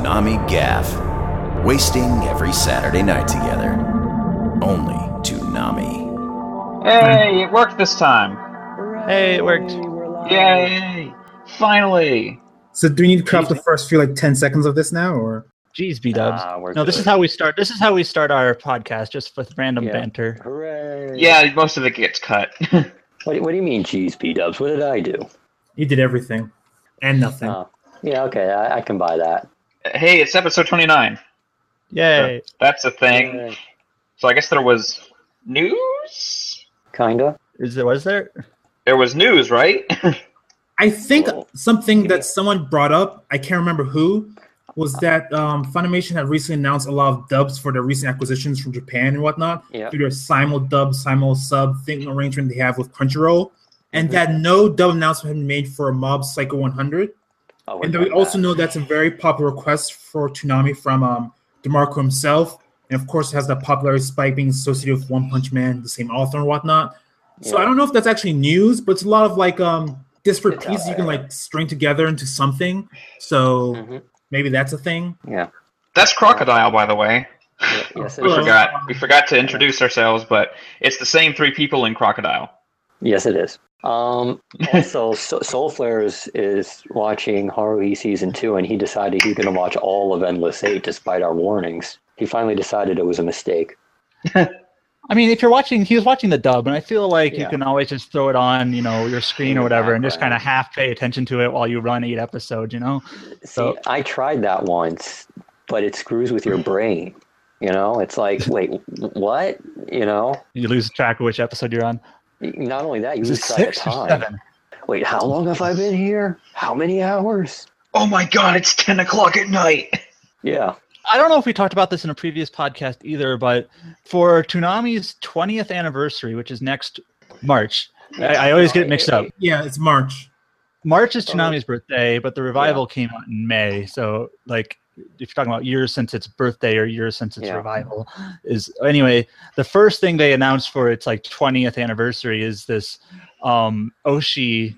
Toonami Gaff. Wasting every Saturday night together. Only Toonami. Hey, it worked this time. Hey, it worked. Yay! Finally! So do we need to craft the first few 10 seconds of this now, or? Jeez, B-dubs. We're No, this good. is how we start. This is how we start our podcast, just with random banter. Hooray! Yeah, most of it gets cut. What do you mean, geez, B-dubs? What did I do? You did everything. And nothing. Yeah, okay, I can buy that. Hey, it's episode 29. Yay! That's a thing. Yay. So I guess there was news? Kinda. Was there? There was news, right? I think Well, something that someone brought up, I can't remember who, was that Funimation had recently announced a lot of dubs for their recent acquisitions from Japan and whatnot, Yeah. through their simul-dub, simul-sub thing arrangement they have with Crunchyroll, and that no dub announcement had been made for Mob Psycho 100. Oh, we're And then we done also that. know that's a very popular request for Toonami from DeMarco himself. And of course, it has that popularity spike being associated with One Punch Man, the same author and whatnot. So Yeah. I don't know if that's actually news, but it's a lot of disparate It's out pieces you can there. string together into something. So Mhm. maybe that's a thing. Yeah. That's Crocodile, by the way. Yes, it We is. forgot to introduce ourselves, but it's the same three people in Crocodile. Yes, it is. Also, Soul Flare is watching Haruhi Season 2, and he decided he's going to watch all of Endless 8 despite our warnings. He finally decided it was a mistake. I mean, if you're watching, he was watching the dub, and I feel like you Yeah. can always just throw it on, your screen or In the whatever, and just kind of background. half pay attention to it while you run 8 episodes. See, I tried that once, but it screws with your brain. It's like, wait, what? You lose track of which episode you're on. Not only that, you Is it lose track of 6 or time. 7? Wait, how long have I been here? How many hours? Oh my god, it's 10 o'clock at night! Yeah. I don't know if we talked about this in a previous podcast either, but for Toonami's 20th anniversary, which is next March, I always get mixed up. Yeah, it's March. March is Toonami's birthday, but the revival came out in May. So, if you're talking about years since its birthday or years since its revival, anyway, the first thing they announced for its 20th anniversary is this Oshi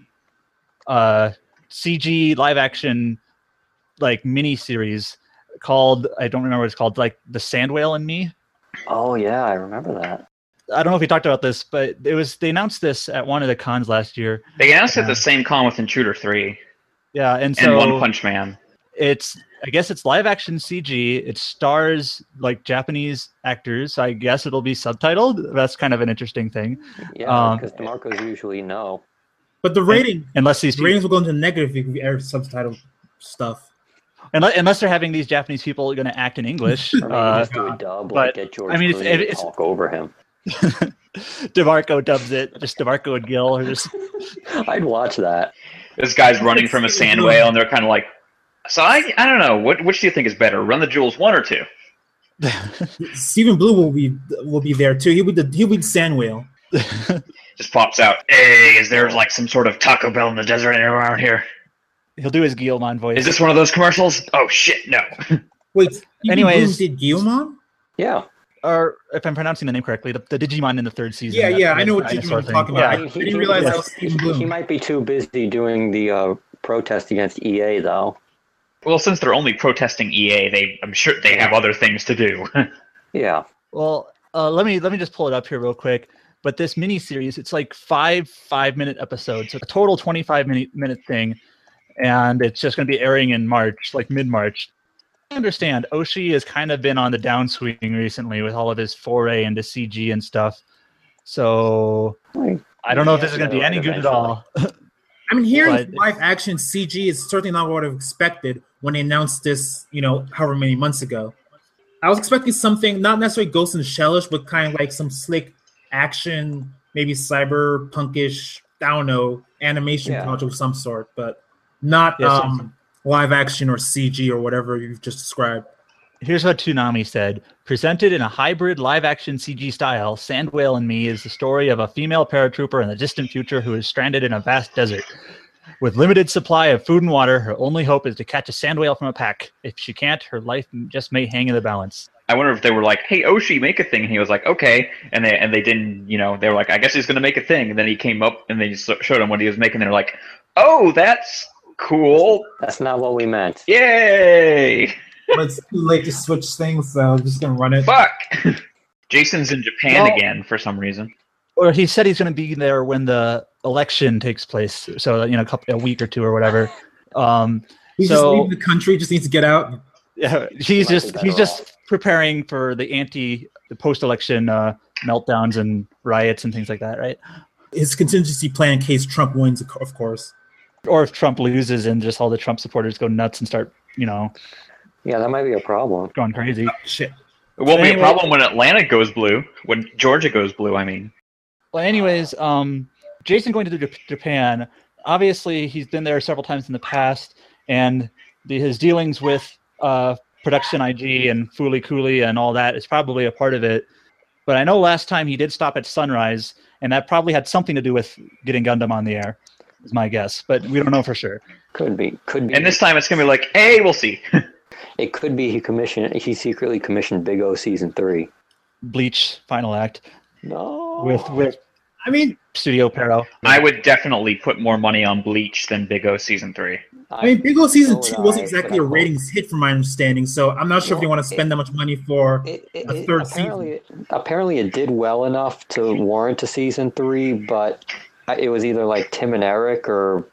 CG live action mini series called, I don't remember what it's called, The Sand Whale and Me. Oh, yeah, I remember that. I don't know if we talked about this, but they announced this at one of the cons last year. They announced it at the same con with Intruder 3 Yeah, and and so One Punch Man. I guess it's live action CG. It stars Japanese actors. So I guess it'll be subtitled. That's kind of an interesting thing. Yeah, because DeMarco's usually no. But the rating, Unless these ratings will go into negative if you air subtitled stuff. unless they're having these Japanese people going to act in English. Or maybe just do a dub, but, get George I mean, Clooney it's- to talk over him. DeMarco dubs it. Just DeMarco and Gil are just. I'd watch that. This guy's running from a sand whale, and they're kind of like, so I don't know, which do you think is better, Run the Jewels 1 or 2? Stephen Blue will be there too. He'll be the sand whale. Just pops out, hey, is there some sort of Taco Bell in the desert around here? He'll do his Guillemon voice. Is this one of those commercials? Oh shit, no. Wait, Stephen Anyways- Blue did Guillemon? Yeah. Or if I'm pronouncing the name correctly, the Digimon in the 3rd season. Yeah, I know what dinosaur you're thing. talking Yeah. about. I didn't realize that was Stephen he Blue. might be too busy doing the protest against EA, though. Well, since they're only protesting EA, I'm sure they have other things to do. Yeah. Well, let me just pull it up here real quick. But this mini series, it's 5-minute episodes, so a total 25-minute thing, and it's just going to be airing in March, mid-March. I understand Oshi has kind of been on the downswing recently with all of his foray into CG and stuff. So I don't know if this is going to be any good at all. I mean, hearing But- live action CG is certainly not what I expected when they announced this, however many months ago. I was expecting something, not necessarily Ghost in the Shellish, but kind of some slick action, maybe cyberpunkish, I don't know, animation project of some sort, but not live action or CG or whatever you've just described. Here's what Toonami said. Presented in a hybrid live-action CG style, Sand Whale and Me is the story of a female paratrooper in the distant future who is stranded in a vast desert. With limited supply of food and water, her only hope is to catch a sand whale from a pack. If she can't, her life just may hang in the balance. I wonder if they were like, hey, Oshi, make a thing. And he was like, okay. And they didn't, they were like, I guess he's going to make a thing. And then he came up and they showed him what he was making. They're like, oh, that's cool. That's not what we meant. Yay! but it's too late to switch things, so I'm just gonna run it. Fuck! Jason's in Japan again for some reason. Or he said he's going to be there when the election takes place. So a week or two or whatever. He's just leaving the country. Just needs to get out. Yeah, he's just preparing for the post-election meltdowns and riots and things like that, right? His contingency plan in case Trump wins, of course. Or if Trump loses and just all the Trump supporters go nuts and start, Yeah, that might be a problem. Going crazy. Oh, shit. It won't be a problem when Atlanta goes blue. When Georgia goes blue, I mean. Well, anyways, Jason going to Japan, obviously he's been there several times in the past, and his dealings with Production IG and Fooly Cooley and all that is probably a part of it. But I know last time he did stop at Sunrise, and that probably had something to do with getting Gundam on the air, is my guess. But we don't know for sure. Could be. And this time it's going to be like, hey, we'll see. It could be he secretly commissioned Big O Season 3. Bleach final act. No. With Studio Pero. I would definitely put more money on Bleach than Big O Season 3. Big O Season 2 wasn't exactly a ratings hit from my understanding, so I'm not sure if they want to spend that much money for a third season. Apparently it did well enough to warrant a Season 3, but it was either like Tim and Eric or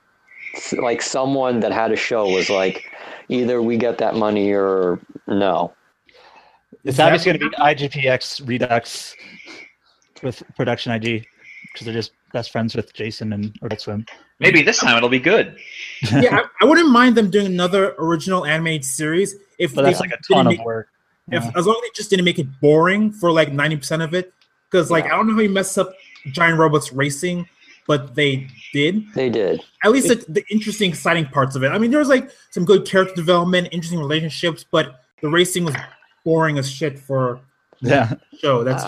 like someone that had a show was like, either we get that money or no. It's obviously going to be IGPX Redux with Production IG because they're just best friends with Jason and Adult Swim. Maybe this time it'll be good. Yeah, I wouldn't mind them doing another original animated series if that's like a ton of work. As long as they just didn't make it boring for like 90% of it, because I don't know how you mess up Giant Robots Racing, but they did. They did. At least the interesting, exciting parts of it. I mean, there was like some good character development, interesting relationships, but the racing was boring as shit for the show. That's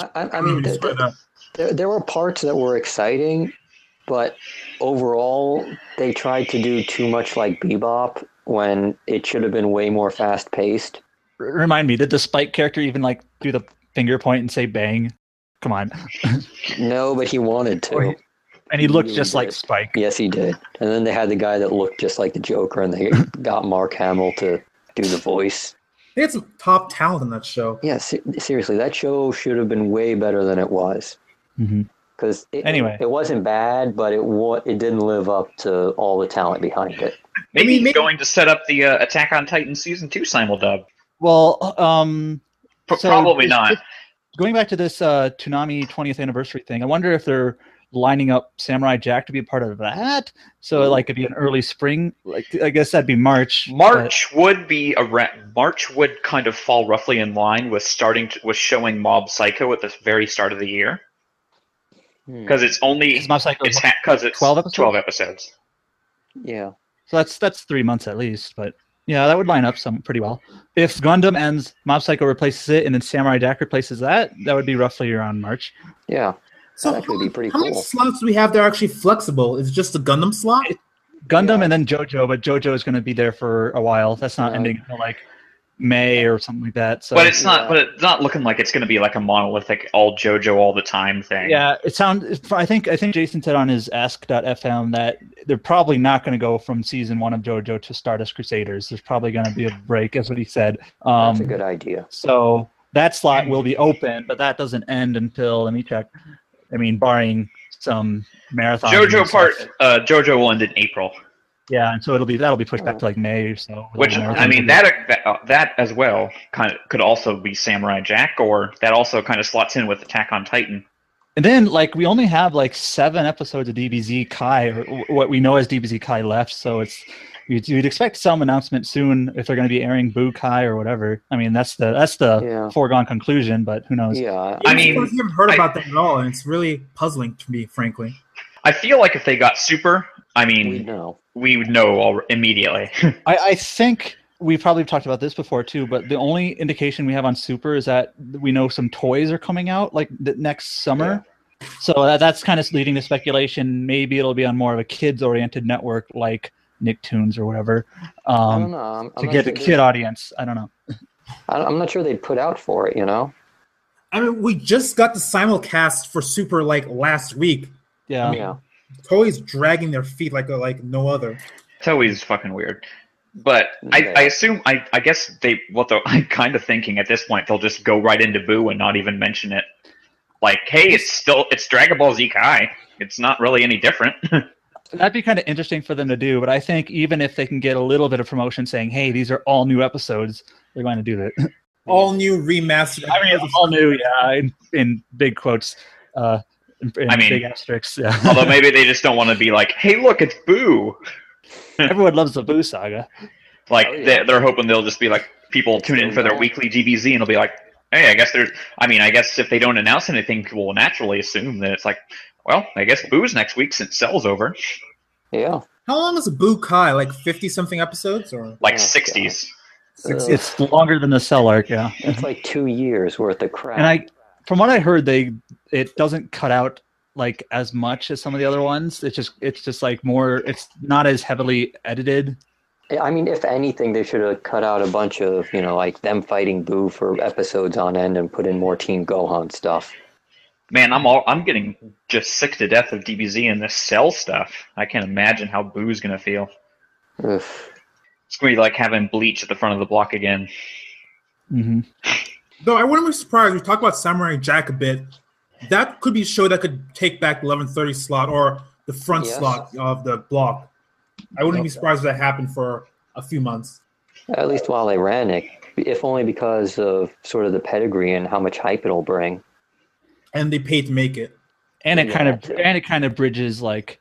there were parts that were exciting, but overall they tried to do too much like Bebop when it should have been way more fast paced. Remind me, did the Spike character even like do the finger point and say bang? Come on. No, but he wanted to. And he looked just like Spike. Yes, he did. And then they had the guy that looked just like the Joker, and they got Mark Hamill to do the voice. They had some top talent in that show. Yeah, seriously, that show should have been way better than it was. Because it wasn't bad, but it didn't live up to all the talent behind it. Maybe he's going to set up the Attack on Titan Season 2 simuldub. Well, probably not. Going back to this Toonami 20th anniversary thing, I wonder if they're lining up Samurai Jack to be a part of that. So like it'd be an early spring. Like I guess that'd be March. March would kind of fall roughly in line with showing Mob Psycho at the very start of the year. Because it's 12 episodes. 12 episodes. Yeah. So that's 3 months at least, but yeah, that would line up pretty well. If Gundam ends, Mob Psycho replaces it, and then Samurai Jack replaces that would be roughly around March. Yeah. So that would be pretty cool. How many slots do we have that are actually flexible? Is it just the Gundam slot? Gundam and then JoJo, but JoJo is going to be there for a while. That's not ending until like May or something like that. So. But it's not. But it's not looking like it's going to be like a monolithic all JoJo all the time thing. Yeah, it sounds. I think Jason said on his Ask.fm that they're probably not going to go from season 1 of JoJo to Stardust Crusaders. There's probably going to be a break, is what he said. That's a good idea. So that slot will be open, but that doesn't end until, let me check. I mean, barring some marathon. JoJo will end in April. Yeah, and so that'll be pushed back to like May or so. Which I mean, that as well kind of could also be Samurai Jack, or that also kind of slots in with Attack on Titan. And then like we only have like 7 episodes of DBZ Kai, or what we know as DBZ Kai left. So you'd expect some announcement soon if they're going to be airing Boo Kai or whatever. I mean, that's the foregone conclusion, but who knows? Yeah, I mean, I haven't heard about that at all, and it's really puzzling to me, frankly. I feel like if they got Super, I mean, we would know immediately. I think we probably talked about this before too, but the only indication we have on Super is that we know some toys are coming out like the next summer. Yeah. So that's kind of leading to speculation. Maybe it'll be on more of a kids-oriented network like Nicktoons or whatever. I don't know. To get a kid audience. I don't know. I'm not sure they'd put out for it, you know? I mean, we just got the simulcast for Super like last week. Yeah. I mean, Toei's dragging their feet like no other. Toei's fucking weird. But I assume I guess I'm kind of thinking at this point they'll just go right into Boo and not even mention it. Like, hey, it's Dragon Ball Z Kai. It's not really any different. That'd be kind of interesting for them to do, but I think even if they can get a little bit of promotion saying, hey, these are all new episodes, they're going to do that. All new remastered. I mean, all new, yeah, in big quotes. Big asterisks, yeah. Although maybe they just don't want to be like, hey, look, it's Boo. Everyone loves the Boo saga. Like, they're hoping they'll just be like, people tune in for their weekly DBZ and they'll be like, hey, I guess if they don't announce anything, people will naturally assume that it's like, well, I guess Boo's next week since Cell's over. Yeah. How long is Boo Kai? Like 50-something episodes? Or like 60s. It's longer than the Cell arc, yeah. It's like 2 years worth of crap. And from what I heard, it doesn't cut out like as much as some of the other ones. It's just like more. It's not as heavily edited. I mean, if anything, they should have cut out a bunch of like them fighting Boo for episodes on end and put in more Team Gohan stuff. Man, I'm getting just sick to death of DBZ and this Cell stuff. I can't imagine how Boo's gonna feel. Oof. It's gonna be like having Bleach at the front of the block again. Mm-hmm. Though I wouldn't be surprised. We talk about Samurai Jack a bit. That could be a show that could take back the 11:30 slot or the front slot of the block. I wouldn't be surprised if that happened for a few months. At least while they ran it, if only because of sort of the pedigree and how much hype it'll bring. And they paid to make it. And it kind of bridges like,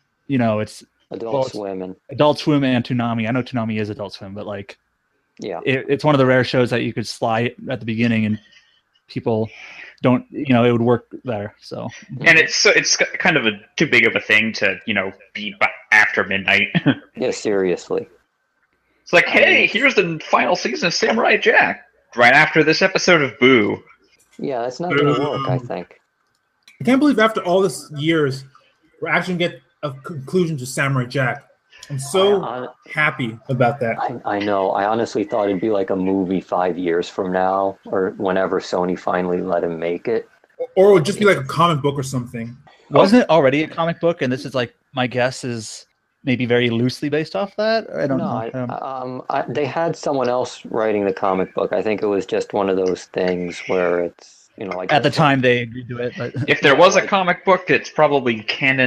it's Adult Swim and Toonami. I know Toonami is Adult Swim, but like, yeah, it's one of the rare shows that you could slide at the beginning and people don't, it would work there. So, and it's kind of too big of a thing to be after midnight. Yeah, seriously. It's like, hey, here's the final season of Samurai Jack right after this episode of Boo. Yeah, that's not going to work, I think. I can't believe after all this years, we're actually going to get a conclusion to Samurai Jack. I'm so happy about that. I know. I honestly thought it'd be like a movie 5 years from now or whenever Sony finally let him make it. Or it would just be like a comic book or something. Wasn't it already a comic book? And this is like, my guess is maybe very loosely based off that? I don't know. They had someone else writing the comic book. I think it was just one of those things where it's, like... At the time, they agreed to it. But if there was a comic book, it's probably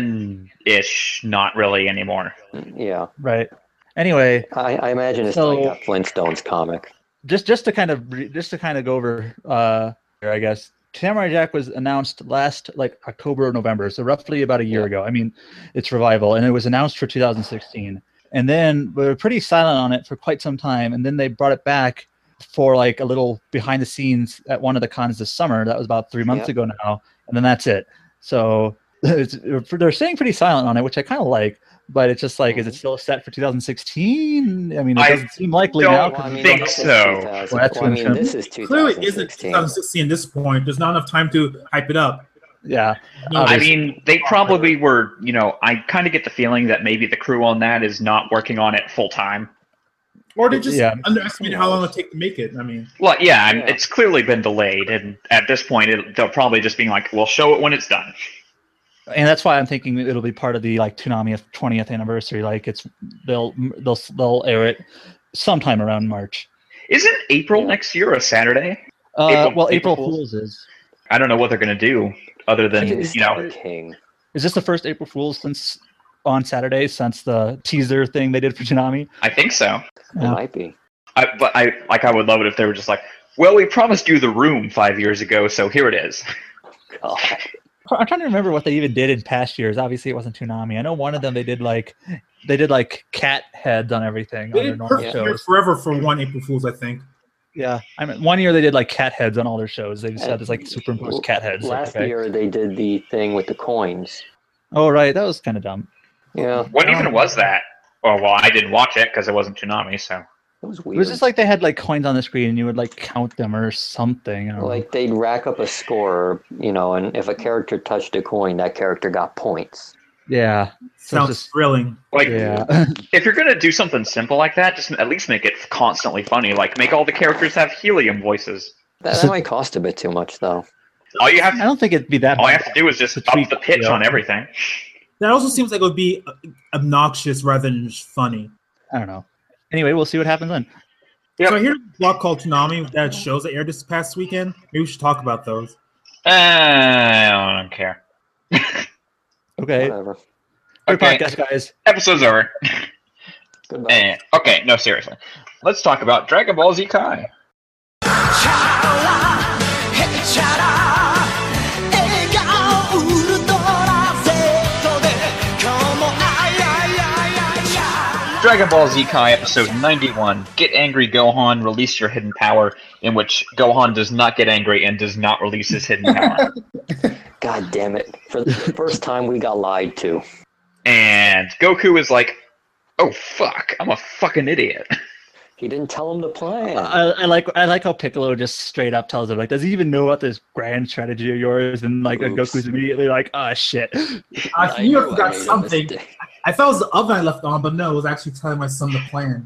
canon-ish, not really anymore. Yeah. Right. Anyway... I imagine it's like a Flintstones comic. Just to kind of go over here, I guess... Samurai Jack was announced last October or November, so roughly about a year ago. I mean, it's revival, and it was announced for 2016. And then we were pretty silent on it for quite some time, and then they brought it back for a little behind the scenes at one of the cons this summer. That was about 3 months ago now, and then that's it. So they're staying pretty silent on it, which I kind of like. But it's just like, is it still set for 2016? I mean, it doesn't seem likely now. I think so. This is 2016. Clearly isn't 2016 at this point. There's not enough time to hype it up. Yeah. I mean, they probably were, I kind of get the feeling that maybe the crew on that is not working on it full time. Or they just underestimated how long it'll take to make it. I mean, well, it's clearly been delayed. And at this point, they'll probably just be like, we'll show it when it's done. And that's why I'm thinking it'll be part of the Toonami 20th anniversary. They'll air it sometime around March. Isn't April next year a Saturday? April Fool's is. I don't know what they're gonna do other than King. Is this the first April Fool's on Saturday since the teaser thing they did for Toonami? I think so. It might be. But I would love it if they were just like, well, we promised you The Room 5 years ago, so here it is. God. I'm trying to remember what they even did in past years. Obviously, it wasn't Toonami. I know one of them they did cat heads on everything. They did Perfect Year Forever for one April Fool's, I think. Yeah, I mean, one year they did cat heads on all their shows. They just had this superimposed cat heads. Last year they did the thing with the coins. Oh right, that was kind of dumb. Yeah. What even was that? Oh well, I didn't watch it because it wasn't Toonami, so. It was weird. It was just they had coins on the screen and you would count them or something. They'd rack up a score, and if a character touched a coin, that character got points. Yeah. Sounds thrilling. If you're gonna do something simple like that, just at least make it constantly funny. Make all the characters have helium voices. That might cost a bit too much, though. I don't think it'd be that. All you have to do is just up the pitch on everything. That also seems like it would be obnoxious rather than just funny. I don't know. Anyway, we'll see what happens then. Yep. So I hear a blog called Toonami that shows that aired this past weekend. Maybe we should talk about those. I don't care. Okay. Whatever. Good podcast, guys. Episode's over. Goodbye. Okay, no, seriously. Let's talk about Dragon Ball Z Kai. Dragon Ball Z Kai episode 91, Get Angry Gohan, Release Your Hidden Power, in which Gohan does not get angry and does not release his hidden power. God damn it. For the first time we got lied to. And Goku is like, oh fuck, I'm a fucking idiot. He didn't tell him the plan. I like how Piccolo just straight up tells him, like, does he even know about this grand strategy of yours? And like Goku's immediately like, oh shit. I knew I forgot something. I thought it was the oven I left on, but no, it was actually telling my son the plan.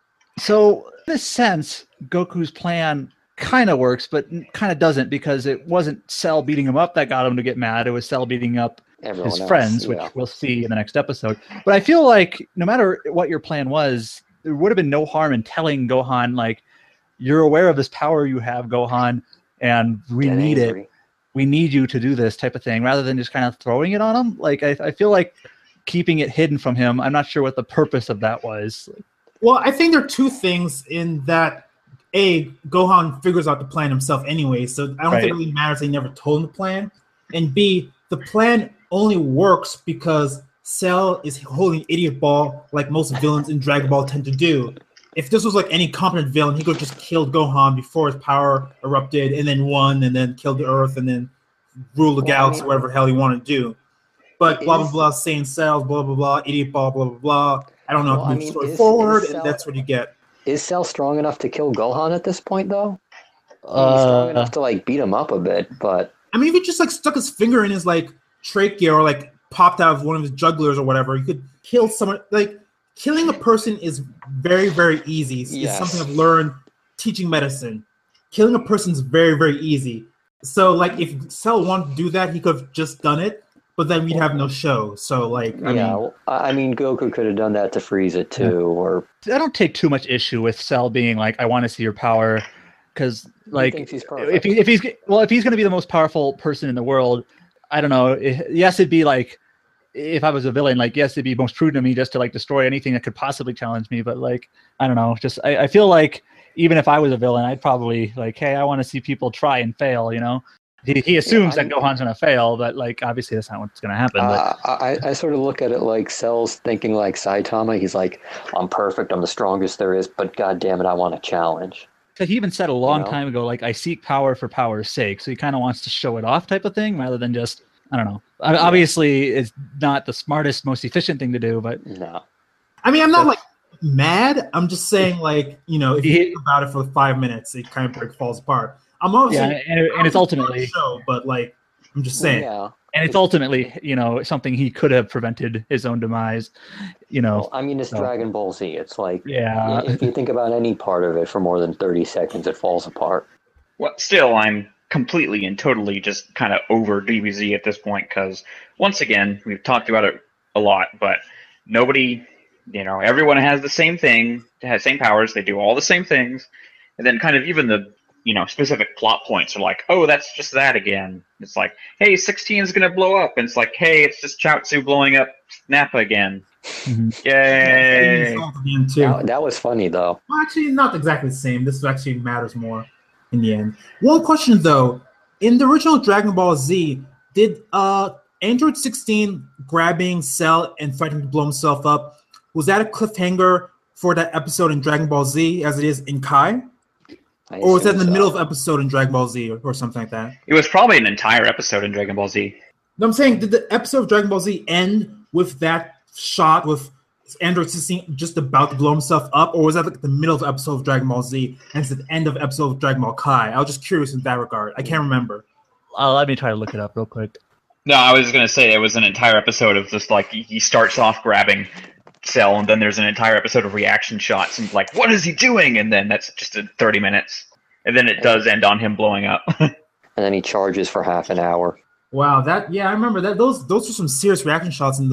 So in this sense, Goku's plan kind of works, but kind of doesn't, because it wasn't Cell beating him up that got him to get mad. It was Cell beating up his friends, which we'll see in the next episode. But I feel like no matter what your plan was, there would have been no harm in telling Gohan, like, you're aware of this power you have, Gohan, and we need it. We need you to do this type of thing, rather than just kind of throwing it on him. Like, I feel like keeping it hidden from him, I'm not sure what the purpose of that was. Well, I think there are two things in that. A, Gohan figures out the plan himself anyway, so I don't think it really matters they never told him the plan. And B, the plan only works because Cell is holding idiot ball like most villains in Dragon Ball tend to do. If this was like any competent villain, he could have just killed Gohan before his power erupted and then won and then killed the Earth and then rule the galaxy, whatever the hell he wanted to do. But blah, blah, blah, saying Cell, blah, blah, blah, idiot ball, blah, blah, blah. I don't know if move the story forward, and that's what you get. Is Cell strong enough to kill Gohan at this point, though? He's strong enough to, like, beat him up a bit, but... I mean, if he just, like, stuck his finger in his, like, trachea or, like, popped out of one of his jugglers or whatever, you could kill someone. Like, killing a person is very, very easy. It's something I've learned teaching medicine. Killing a person is very, very easy. So, like, if Cell wanted to do that, he could have just done it, but then we'd have no show. So, like, I mean, Goku could have done that to Frieza, too, or... I don't take too much issue with Cell being like, I want to see your power, because, like, if he's going to be the most powerful person in the world, I don't know. Yes, it'd be like, if I was a villain, like, yes, it'd be most prudent of me just to, like, destroy anything that could possibly challenge me. But, like, I don't know. Just I feel like even if I was a villain, I'd probably, like, hey, I want to see people try and fail, you know? He assumes that Gohan's going to fail, but, like, obviously that's not what's going to happen. But I sort of look at it like Cell's thinking like Saitama. He's like, I'm perfect, I'm the strongest there is, but God damn it, I want a challenge. Because he even said a long time ago, like, I seek power for power's sake. So he kind of wants to show it off type of thing, rather than just, I don't know. Obviously, it's not the smartest, most efficient thing to do, but... No. I mean, I'm not, like, mad. I'm just saying, like, you know, if you think about it for 5 minutes, it kind of falls apart. I'm obviously... Yeah, and it's ultimately... Show, but, like, I'm just saying. Yeah. And it's ultimately, you know, something he could have prevented his own demise, you know. Well, I mean, it's Dragon Ball Z. It's like, yeah. If you think about any part of it for more than 30 seconds, it falls apart. Well, still, I'm completely and totally just kind of over DBZ at this point, because, once again, we've talked about it a lot, but nobody, you know, everyone has the same thing, has same powers, they do all the same things, and then kind of even the, you know, specific plot points are like, oh, that's just that again. It's like, hey, 16 is going to blow up. And it's like, hey, it's just Chaozu blowing up Nappa again. Mm-hmm. Yay. That was funny, though. Well, actually, not exactly the same. This actually matters more in the end. One question, though. In the original Dragon Ball Z, did Android 16 grabbing Cell and threatening to blow himself up, was that a cliffhanger for that episode in Dragon Ball Z as it is in Kai? Or was that in the middle of episode in Dragon Ball Z or something like that? It was probably an entire episode in Dragon Ball Z. No, I'm saying, did the episode of Dragon Ball Z end with that shot with Android 16 just about to blow himself up? Or was that like the middle of the episode of Dragon Ball Z and it's the end of episode of Dragon Ball Kai? I was just curious in that regard. I can't remember. Let me try to look it up real quick. No, I was going to say it was an entire episode of just like he starts off grabbing Cell, and then there's an entire episode of reaction shots and like, what is he doing? And then that's just 30 minutes. And then it does end on him blowing up. And then he charges for half an hour. Wow, I remember that. Those are some serious reaction shots in the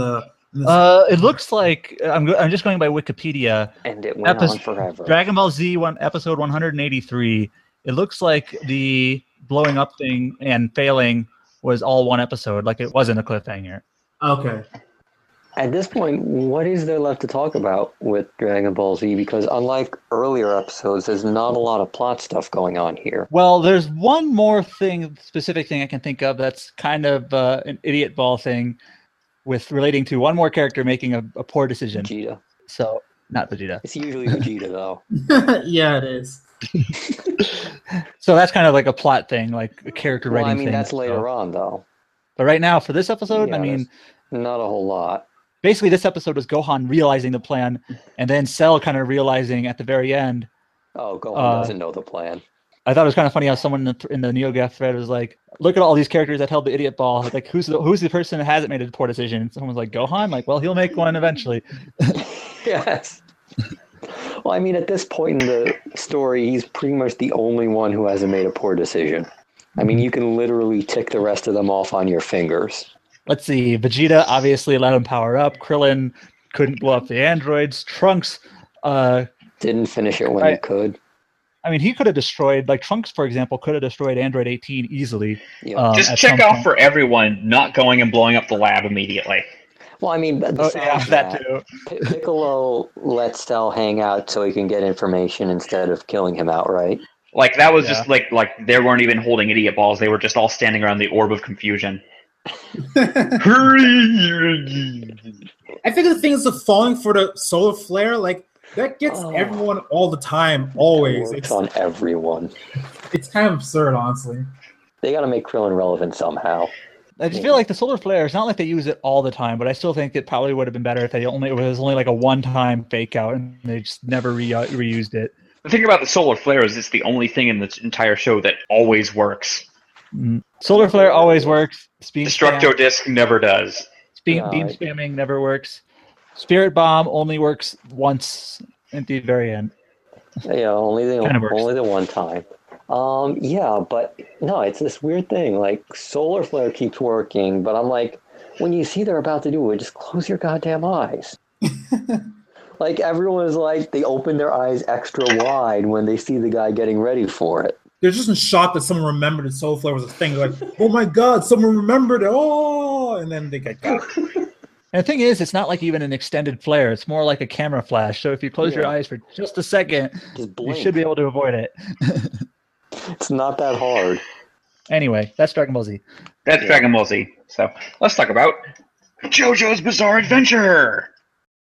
It looks like I'm just going by Wikipedia. And it went on forever. Dragon Ball Z episode 183. It looks like the blowing up thing and failing was all one episode. Like it wasn't a cliffhanger. Okay. At this point, what is there left to talk about with Dragon Ball Z? Because unlike earlier episodes, there's not a lot of plot stuff going on here. Well, there's one more specific thing I can think of that's kind of an idiot ball thing with relating to one more character making a poor decision. Vegeta. So, not Vegeta. It's usually Vegeta, though. Yeah, it is. So that's kind of like a plot thing, like a character writing thing. Well, I mean, that's later on, though. But right now, for this episode, I mean... Not a whole lot. Basically, this episode was Gohan realizing the plan, and then Cell kind of realizing at the very end. Oh, Gohan doesn't know the plan. I thought it was kind of funny how someone in the NeoGaf thread was like, "Look at all these characters that held the idiot ball. Like, who's the person that hasn't made a poor decision?" And someone was like, "Gohan." Like, well, he'll make one eventually. Yes. Well, I mean, at this point in the story, he's pretty much the only one who hasn't made a poor decision. I mean, you can literally tick the rest of them off on your fingers. Let's see. Vegeta obviously let him power up. Krillin couldn't blow up the androids. Trunks didn't finish it when he could. I mean, he could have destroyed, like Trunks, for example, could have destroyed Android 18 easily. Yeah. Just check off for everyone not going and blowing up the lab immediately. Well, I mean, that too. Piccolo lets Cell hang out so he can get information instead of killing him outright. Like that was just like they weren't even holding idiot balls; they were just all standing around the orb of confusion. I think the thing is the falling for the solar flare, like that gets everyone all the time, always. It's on everyone. It's kind of absurd, honestly. They got to make Krillin relevant somehow. I just feel like the solar flare, it's not like they use it all the time, but I still think it probably would have been better if it was only like a one-time fake out and they just never reused it. The thing about the solar flare is it's the only thing in the entire show that always works. Solar flare always works. Destructo Disc never does. Beam spamming never works. Spirit Bomb only works once at the very end. Yeah, only the one time. Yeah, but no, it's this weird thing. Like solar flare keeps working, but I'm like, when you see they're about to do it, just close your goddamn eyes. Like everyone is like, they open their eyes extra wide when they see the guy getting ready for it. They're just in shock that someone remembered that solar flare was a thing. They're like, oh my god, someone remembered it! Oh, and then they get got. And the thing is, it's not like even an extended flare. It's more like a camera flash. So if you close your eyes for just a second, you should be able to avoid it. It's not that hard. Anyway, that's Dragon Ball Z. That's Dragon Ball Z. So let's talk about JoJo's Bizarre Adventure.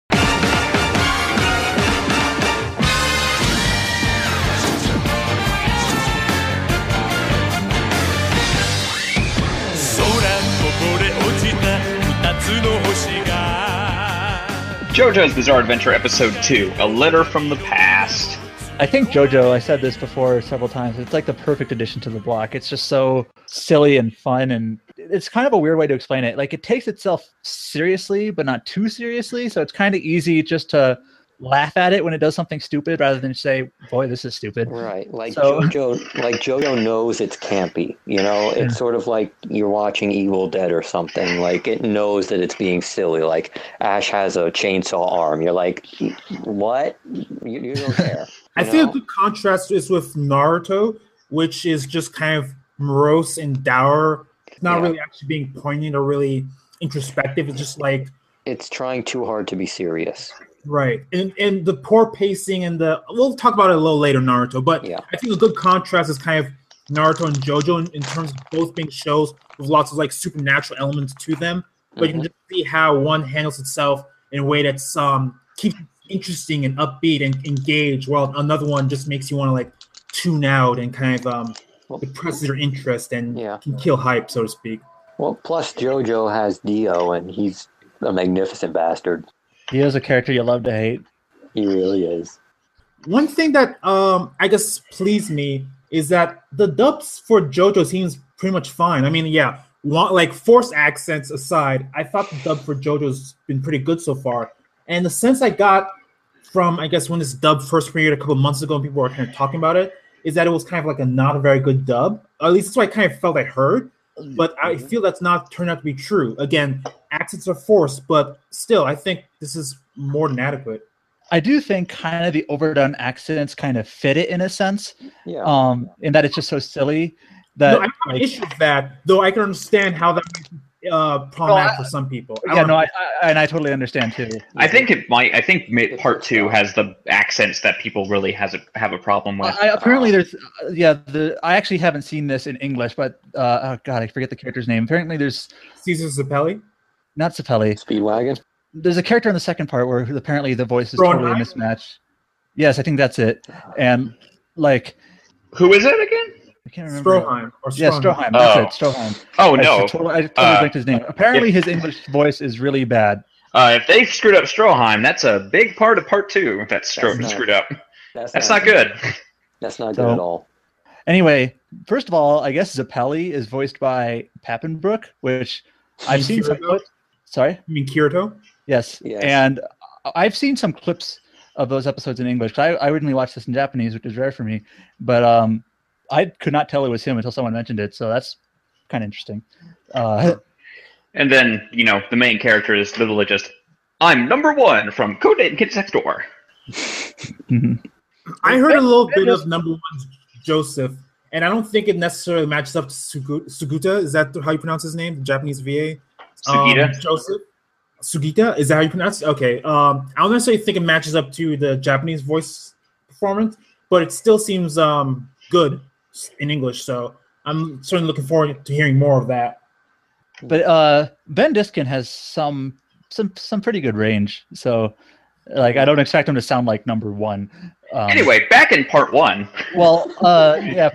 JoJo's Bizarre Adventure Episode 2, A Letter from the Past. I think JoJo, I said this before several times, it's like the perfect addition to the block. It's just so silly and fun, and it's kind of a weird way to explain it. Like, it takes itself seriously, but not too seriously, so it's kind of easy just to laugh at it when it does something stupid rather than say, boy, this is stupid. Right. JoJo knows it's campy, you know? It's sort of like you're watching Evil Dead or something. Like, it knows that it's being silly. Like, Ash has a chainsaw arm. You're like, what? You don't care. I think a good contrast is with Naruto, which is just kind of morose and dour. It's not really actually being poignant or really introspective. It's just like... It's trying too hard to be serious. Right. And the poor pacing and we'll talk about it a little later, Naruto, but I think a good contrast is kind of Naruto and JoJo in terms of both being shows with lots of like supernatural elements to them, but you can just see how one handles itself in a way that's keeps interesting and upbeat and engaged, while another one just makes you want to like tune out and kind of depresses your interest and can kill hype, so to speak. Well, plus JoJo has Dio, and he's a magnificent bastard. He is a character you love to hate. He really is. One thing that I guess pleased me is that the dubs for JoJo seems pretty much fine. I mean, like forced accents aside, I thought the dub for JoJo's been pretty good so far. And the sense I got from, I guess, when this dub first premiered a couple months ago and people were kind of talking about it, is that it was kind of like a not a very good dub. At least that's what I kind of felt I heard. But I feel that's not turned out to be true. Again, accents are forced, but still, I think this is more than adequate. I do think kind of the overdone accents kind of fit it in a sense. Yeah. In that it's just so silly that I don't have an issue with that, though I can understand how that problematic for some people. I totally understand too. I think it might. I think part 2 has the accents that people really have a problem with. Apparently, there's I actually haven't seen this in English, but oh god, I forget the character's name. Apparently, there's Caesar Zappelli. Not Zappelli. Speedwagon. There's a character in the second part where apparently the voice is totally a mismatch. Yes, I think that's it. And like, who is it again? I can't remember. Stroheim. Yeah, Stroheim. That's it. Stroheim. Oh no! I totally blanked his name. Apparently, his English voice is really bad. If they screwed up Stroheim, that's a big part of part 2. That's screwed up. That's not good. That's not good at all. Anyway, first of all, I guess Zappelli is voiced by Pappenbrook, which I've seen some clips. Sorry? You mean Kirito? Yes. And I've seen some clips of those episodes in English. I originally watched this in Japanese, which is rare for me. But I could not tell it was him until someone mentioned it, so that's kind of interesting. And then, the main character is literally just, I'm number 1 from Codename Kids Next Door. I heard a little bit of number 1's Joseph, and I don't think it necessarily matches up to Sugita. Is that how you pronounce his name? The Japanese VA? Sugita? Joseph? Sugita? Is that how you pronounce it? Okay. I don't necessarily think it matches up to the Japanese voice performance, but it still seems good in English, so I'm certainly looking forward to hearing more of that. But Ben Diskin has some pretty good range, so like I don't expect him to sound like number 1. Anyway, back in part 1. Well, yeah.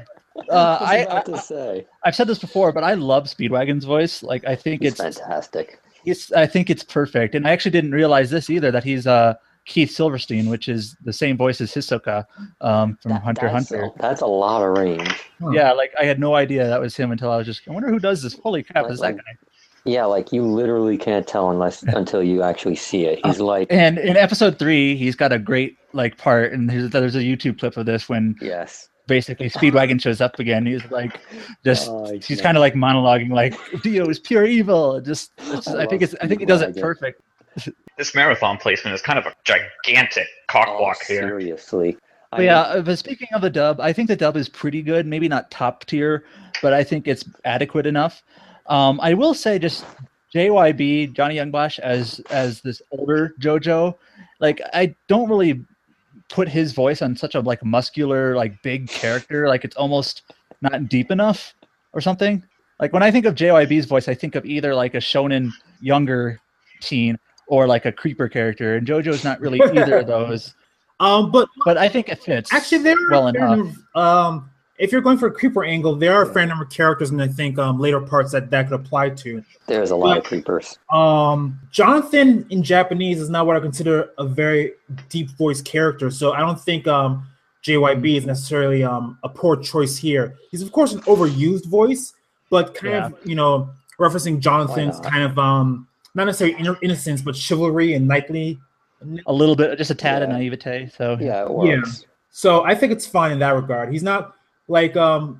I've said this before, but I love Speedwagon's voice. Like I think it's fantastic. I think it's perfect, and I actually didn't realize this either, that he's Keith Silverstein, which is the same voice as Hisoka from Hunter x Hunter. That's a lot of range. Yeah, like I had no idea that was him until I was just, I wonder who does this. Holy crap, is that guy? Yeah, like you literally can't tell until you actually see it. He's like, and in episode 3, he's got a great like part, and there's a YouTube clip of this when basically Speedwagon shows up again. He's like, he's kind of like monologuing, like Dio is pure evil. I think he does it perfect. This marathon placement is kind of a gigantic cockblock here. Seriously. But speaking of the dub, I think the dub is pretty good. Maybe not top tier, but I think it's adequate enough. I will say just JYB, Johnny Youngbosh, as this older JoJo, like I don't really put his voice on such a like muscular, like big character. Like it's almost not deep enough or something. Like when I think of JYB's voice, I think of either like a shonen younger teen or like a creeper character, and JoJo's not really either of those. But I think it fits. Actually, there are well enough. If you're going for a creeper angle, there are a fair number of characters, and I think later parts that could apply to. There's a lot of creepers. Jonathan in Japanese is not what I consider a very deep voice character, so I don't think JYB is necessarily a poor choice here. He's of course an overused voice, but kind of referencing Jonathan's kind of not necessarily innocence, but chivalry and knightly. A little bit, just a tad of naivete. So it works. Yeah. So I think it's fine in that regard. He's not like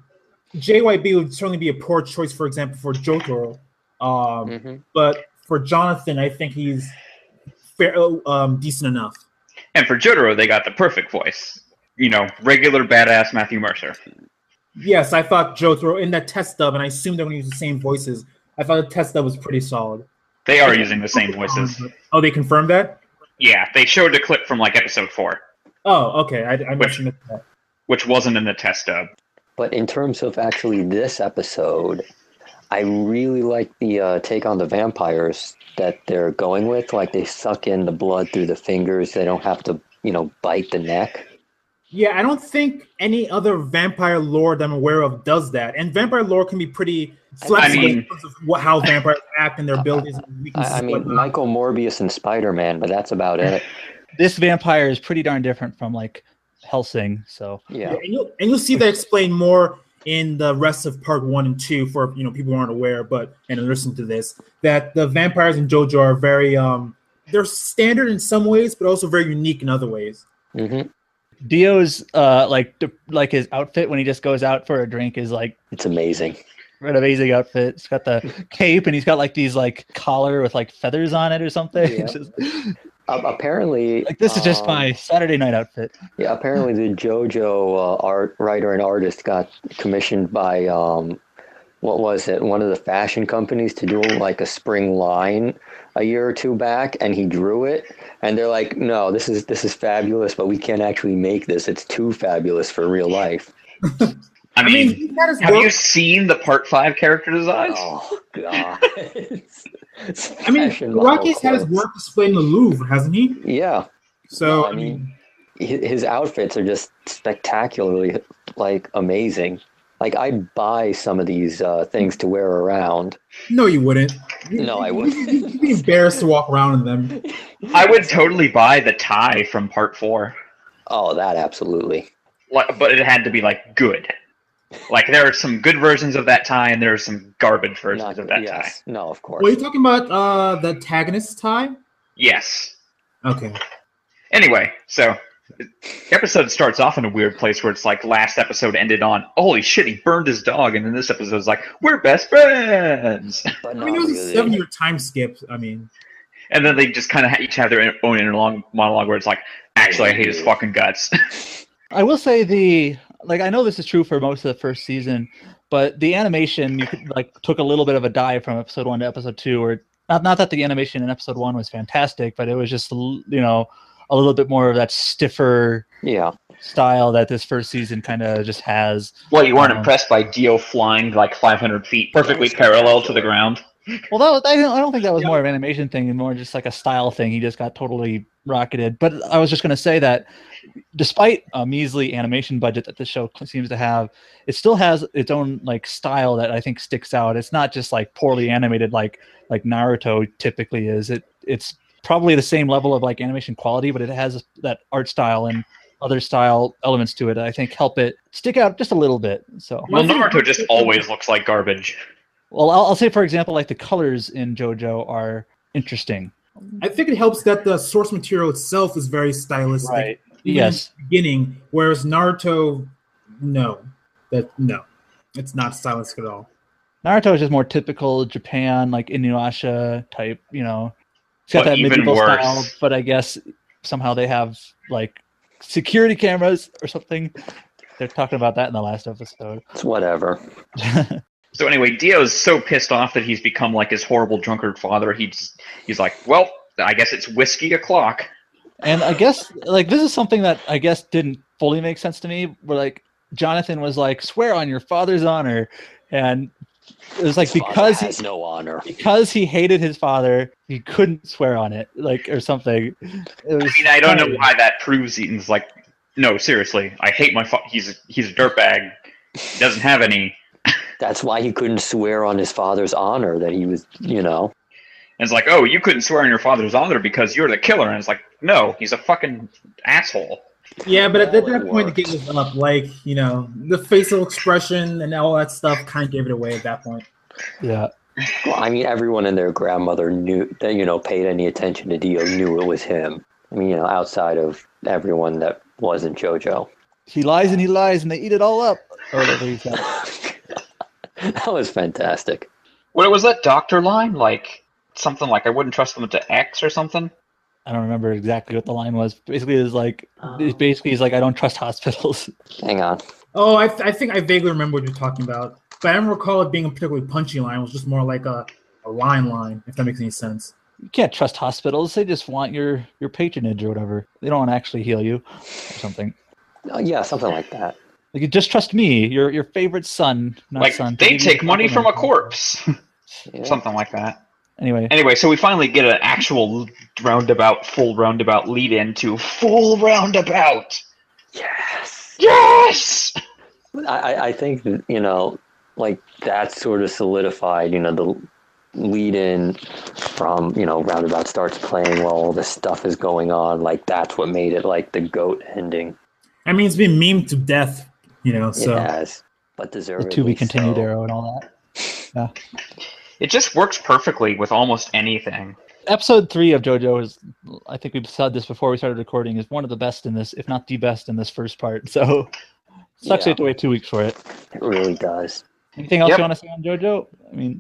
JYB would certainly be a poor choice, for example, for Jotaro. But for Jonathan, I think he's decent enough. And for Jotaro, they got the perfect voice. Regular badass Matthew Mercer. Yes, I thought Jotaro in that test dub, and I assumed they're going to use the same voices. I thought the test dub was pretty solid. They are using the same voices. Oh, they confirmed that? Yeah, they showed a clip from like episode 4. Oh, okay. I mentioned that. Which wasn't in the test dub. But in terms of actually this episode, I really like the take on the vampires that they're going with. Like they suck in the blood through the fingers. They don't have to, bite the neck. Yeah, I don't think any other vampire lore that I'm aware of does that. And vampire lore can be pretty flexible in terms of how vampires act and their abilities and weaknesses. Michael Morbius and Spider-Man, but that's about it. This vampire is pretty darn different from like Hellsing, so and you'll see that explained more in the rest of part 1 and 2 for people who aren't aware, and listen to this, that the vampires in JoJo are very they're standard in some ways, but also very unique in other ways. Mm-hmm. Dio's like his outfit when he just goes out for a drink is like it's amazing. An amazing outfit. It's got the cape, and he's got like these like collar with like feathers on it or something. Yeah. Apparently, like this is just my Saturday night outfit. Yeah, apparently the JoJo art writer and artist got commissioned by what was it? One of the fashion companies to do like a spring line a year or two back, and he drew it. And they're like, "No, this is fabulous, but we can't actually make this. It's too fabulous for real life." I mean, have you seen the Part 5 character designs? Oh God! I mean, Rocky's had his work displayed in the Louvre, hasn't he? Yeah. So no, I mean, his outfits are just spectacularly like amazing. Like I'd buy some of these things to wear around. No, you wouldn't. No, I wouldn't. You'd be embarrassed to walk around in them. I would totally buy the tie from Part 4. Oh, that absolutely. But it had to be like good. Like there are some good versions of that tie, and there are some garbage versions of that tie. No, of course. Were you talking about the antagonist tie? Yes. Okay. Anyway, so the episode starts off in a weird place where it's like last episode ended on, holy shit, he burned his dog, and then this episode is like, we're best friends. But it was a 7-year time skip. I mean, and then they just kind of each have their own inner monologue where it's like, actually, I hate his fucking guts. I will say I know this is true for most of the first season, but the animation took a little bit of a dive from episode 1 to episode 2, or not that the animation in episode 1 was fantastic, but it was just a little bit more of that stiffer style that this first season kind of just has. Well, you weren't impressed by Dio flying like 500 feet perfectly parallel to the ground? Well, I don't think that was more of an animation thing and more just like a style thing. He just got totally rocketed. But I was just going to say that despite a measly animation budget that this show seems to have, it still has its own like style that I think sticks out. It's not just like poorly animated like Naruto typically is. It's probably the same level of like animation quality, but it has that art style and other style elements to it that I think help it stick out just a little bit. So Naruto just always looks like garbage. Well, I'll say, for example, like the colors in JoJo are interesting. I think it helps that the source material itself is very stylistic. Right. Yes. In the beginning, whereas Naruto, no, it's not stylistic at all. Naruto is just more typical Japan, like Inuyasha type. It's got that medieval style, but I guess somehow they have like security cameras or something. They're talking about that in the last episode. It's whatever. So anyway, Dio's so pissed off that he's become like his horrible drunkard father. He's like, well, I guess it's whiskey o'clock. And I guess like this is something that I guess didn't fully make sense to me. Where like Jonathan was like, swear on your father's honor, and it was like because he has no honor. Because he hated his father, he couldn't swear on it, like or something. I don't know why that proves Eaton's like, no, seriously, I hate my father. He's a dirtbag. He doesn't have any. That's why he couldn't swear on his father's honor that he was, And it's like, oh, you couldn't swear on your father's honor because you're the killer. And it's like, no, he's a fucking asshole. Yeah, but at that point, the game was up. Like, the facial expression and all that stuff kind of gave it away at that point. Yeah. Well, I mean, everyone and their grandmother knew that, paid any attention to Dio, knew it was him. I mean, outside of everyone that wasn't JoJo. He lies and they eat it all up. Or whatever he said. That was fantastic. What was that doctor line? Like, something like, I wouldn't trust them to X or something? I don't remember exactly what the line was. Basically, he's like, I don't trust hospitals. Hang on. Oh, I think I vaguely remember what you're talking about. But I don't recall it being a particularly punchy line. It was just more like a line, if that makes any sense. You can't trust hospitals. They just want your patronage or whatever. They don't want to actually heal you or something. Yeah, something like that. Like, you just trust me, your favorite son, not like, son. They take money from a corpse. Yeah. Something like that. Anyway, so we finally get an actual full roundabout lead into full roundabout. Yes! I think that, like that sort of solidified, the lead in from, roundabout starts playing while all this stuff is going on. Like that's what made it like the GOAT ending. I mean, it's been memed to death, so. It has, but deservedly the to be continued so. arrow and all that. Yeah. It just works perfectly with almost anything. Episode 3 of JoJo is, I think we've said this before we started recording, is one of the best in this, if not the best in this first part. So, sucks you have to wait 2 weeks for it. It really does. Anything else you want to say on JoJo? I mean,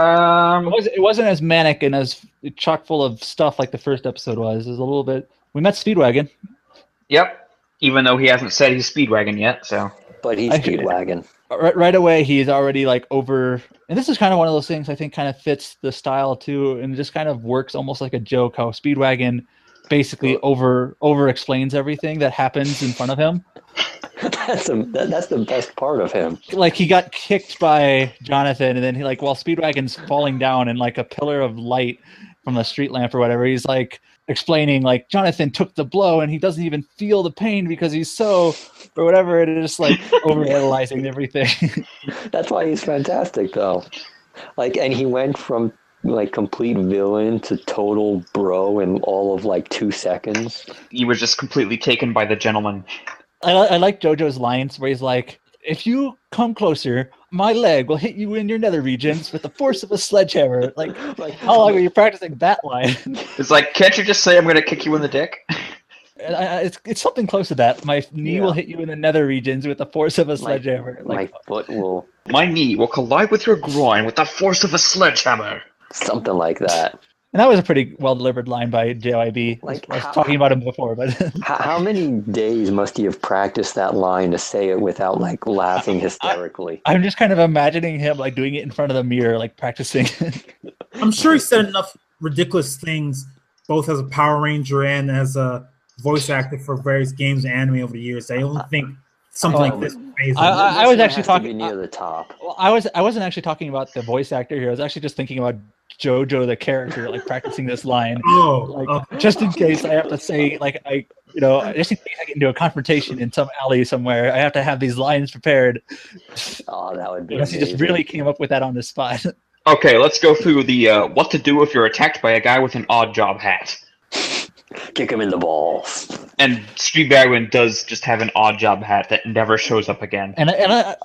it wasn't as manic and as chock full of stuff like the first episode was. It was a little bit. We met Speedwagon. Yep. Even though he hasn't said he's Speedwagon yet, so. But he's Speedwagon. Right away, he's already like over. And this is kind of one of those things I think kind of fits the style too, and just kind of works almost like a joke. How Speedwagon basically over explains everything that happens in front of him. That's the best part of him. Like he got kicked by Jonathan, and then he while Speedwagon's falling down and like a pillar of light from a street lamp or whatever, he's like explaining like Jonathan took the blow and he doesn't even feel the pain because he's so or whatever. It is like overanalyzing everything. That's why he's fantastic though. Like, and he went from like complete villain to total bro in all of like 2 seconds. He was just completely taken by the gentleman. I like JoJo's lines where he's like, if you come closer, my leg will hit you in your nether regions with the force of a sledgehammer. Like how long are you practicing that line? It's like, can't you just say I'm going to kick you in the dick? It's something close to that. My knee will hit you in the nether regions with the force of a sledgehammer. My foot will... My knee will collide with your groin with the force of a sledgehammer. Something like that. And that was a pretty well-delivered line by JYB. I was talking about him before, but... how many days must he have practiced that line to say it without, like, laughing hysterically? I'm just kind of imagining him, like, doing it in front of the mirror, like, practicing. I'm sure he said enough ridiculous things, both as a Power Ranger and as a voice actor for various games and anime over the years. I don't think something like this. I was actually talking near the top. Well, I wasn't actually talking about the voice actor here. I was actually just thinking about JoJo the character, like practicing this line. Just in case I have to say, just in case I get into a confrontation in some alley somewhere, I have to have these lines prepared. Oh, that would be. Unless he just really came up with that on the spot. Okay, let's go through the what to do if you're attacked by a guy with an odd job hat. Kick him in the balls. And Speedwagon does just have an odd job hat that never shows up again. And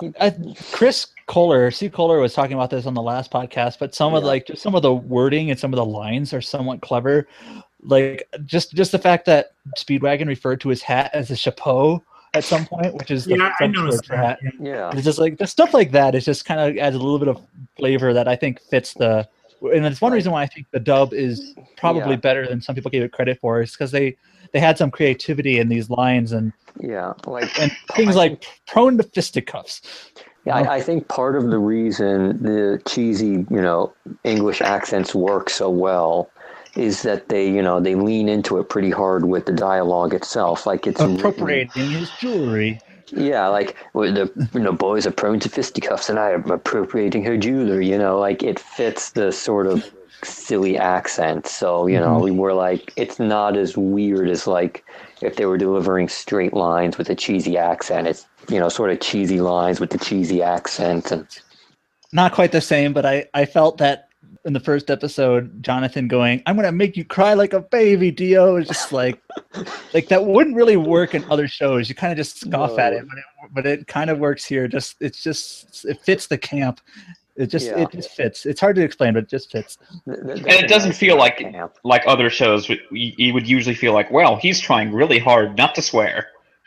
Chris Kohler, Steve Kohler was talking about this on the last podcast, but some of just some of the wording and some of the lines are somewhat clever. Like just the fact that Speedwagon referred to his hat as a chapeau at some point, which is the I noticed that. Yeah, it's just like the stuff like that. It just kind of adds a little bit of flavor that I think fits the. And it's one reason why I think the dub is probably better than some people gave it credit for, is because they had some creativity in these lines and things like prone to fisticuffs. Yeah, I think part of the reason the cheesy, English accents work so well is that they lean into it pretty hard with the dialogue itself. Like it's appropriating his jewelry. Yeah, like the boys are prone to fisticuffs, and I am appropriating her jewelry. Like it fits the sort of silly accent. So we were like, it's not as weird as like if they were delivering straight lines with a cheesy accent. It's sort of cheesy lines with the cheesy accent, and not quite the same. But I felt that in the first episode, Jonathan going, "I'm gonna make you cry like a baby, Dio," is just like that wouldn't really work in other shows. You kind of just scoff at it, but it kind of works here. It fits the camp. It just fits. It's hard to explain, but it just fits. And it doesn't feel like other shows. You would usually feel like, well, he's trying really hard not to swear.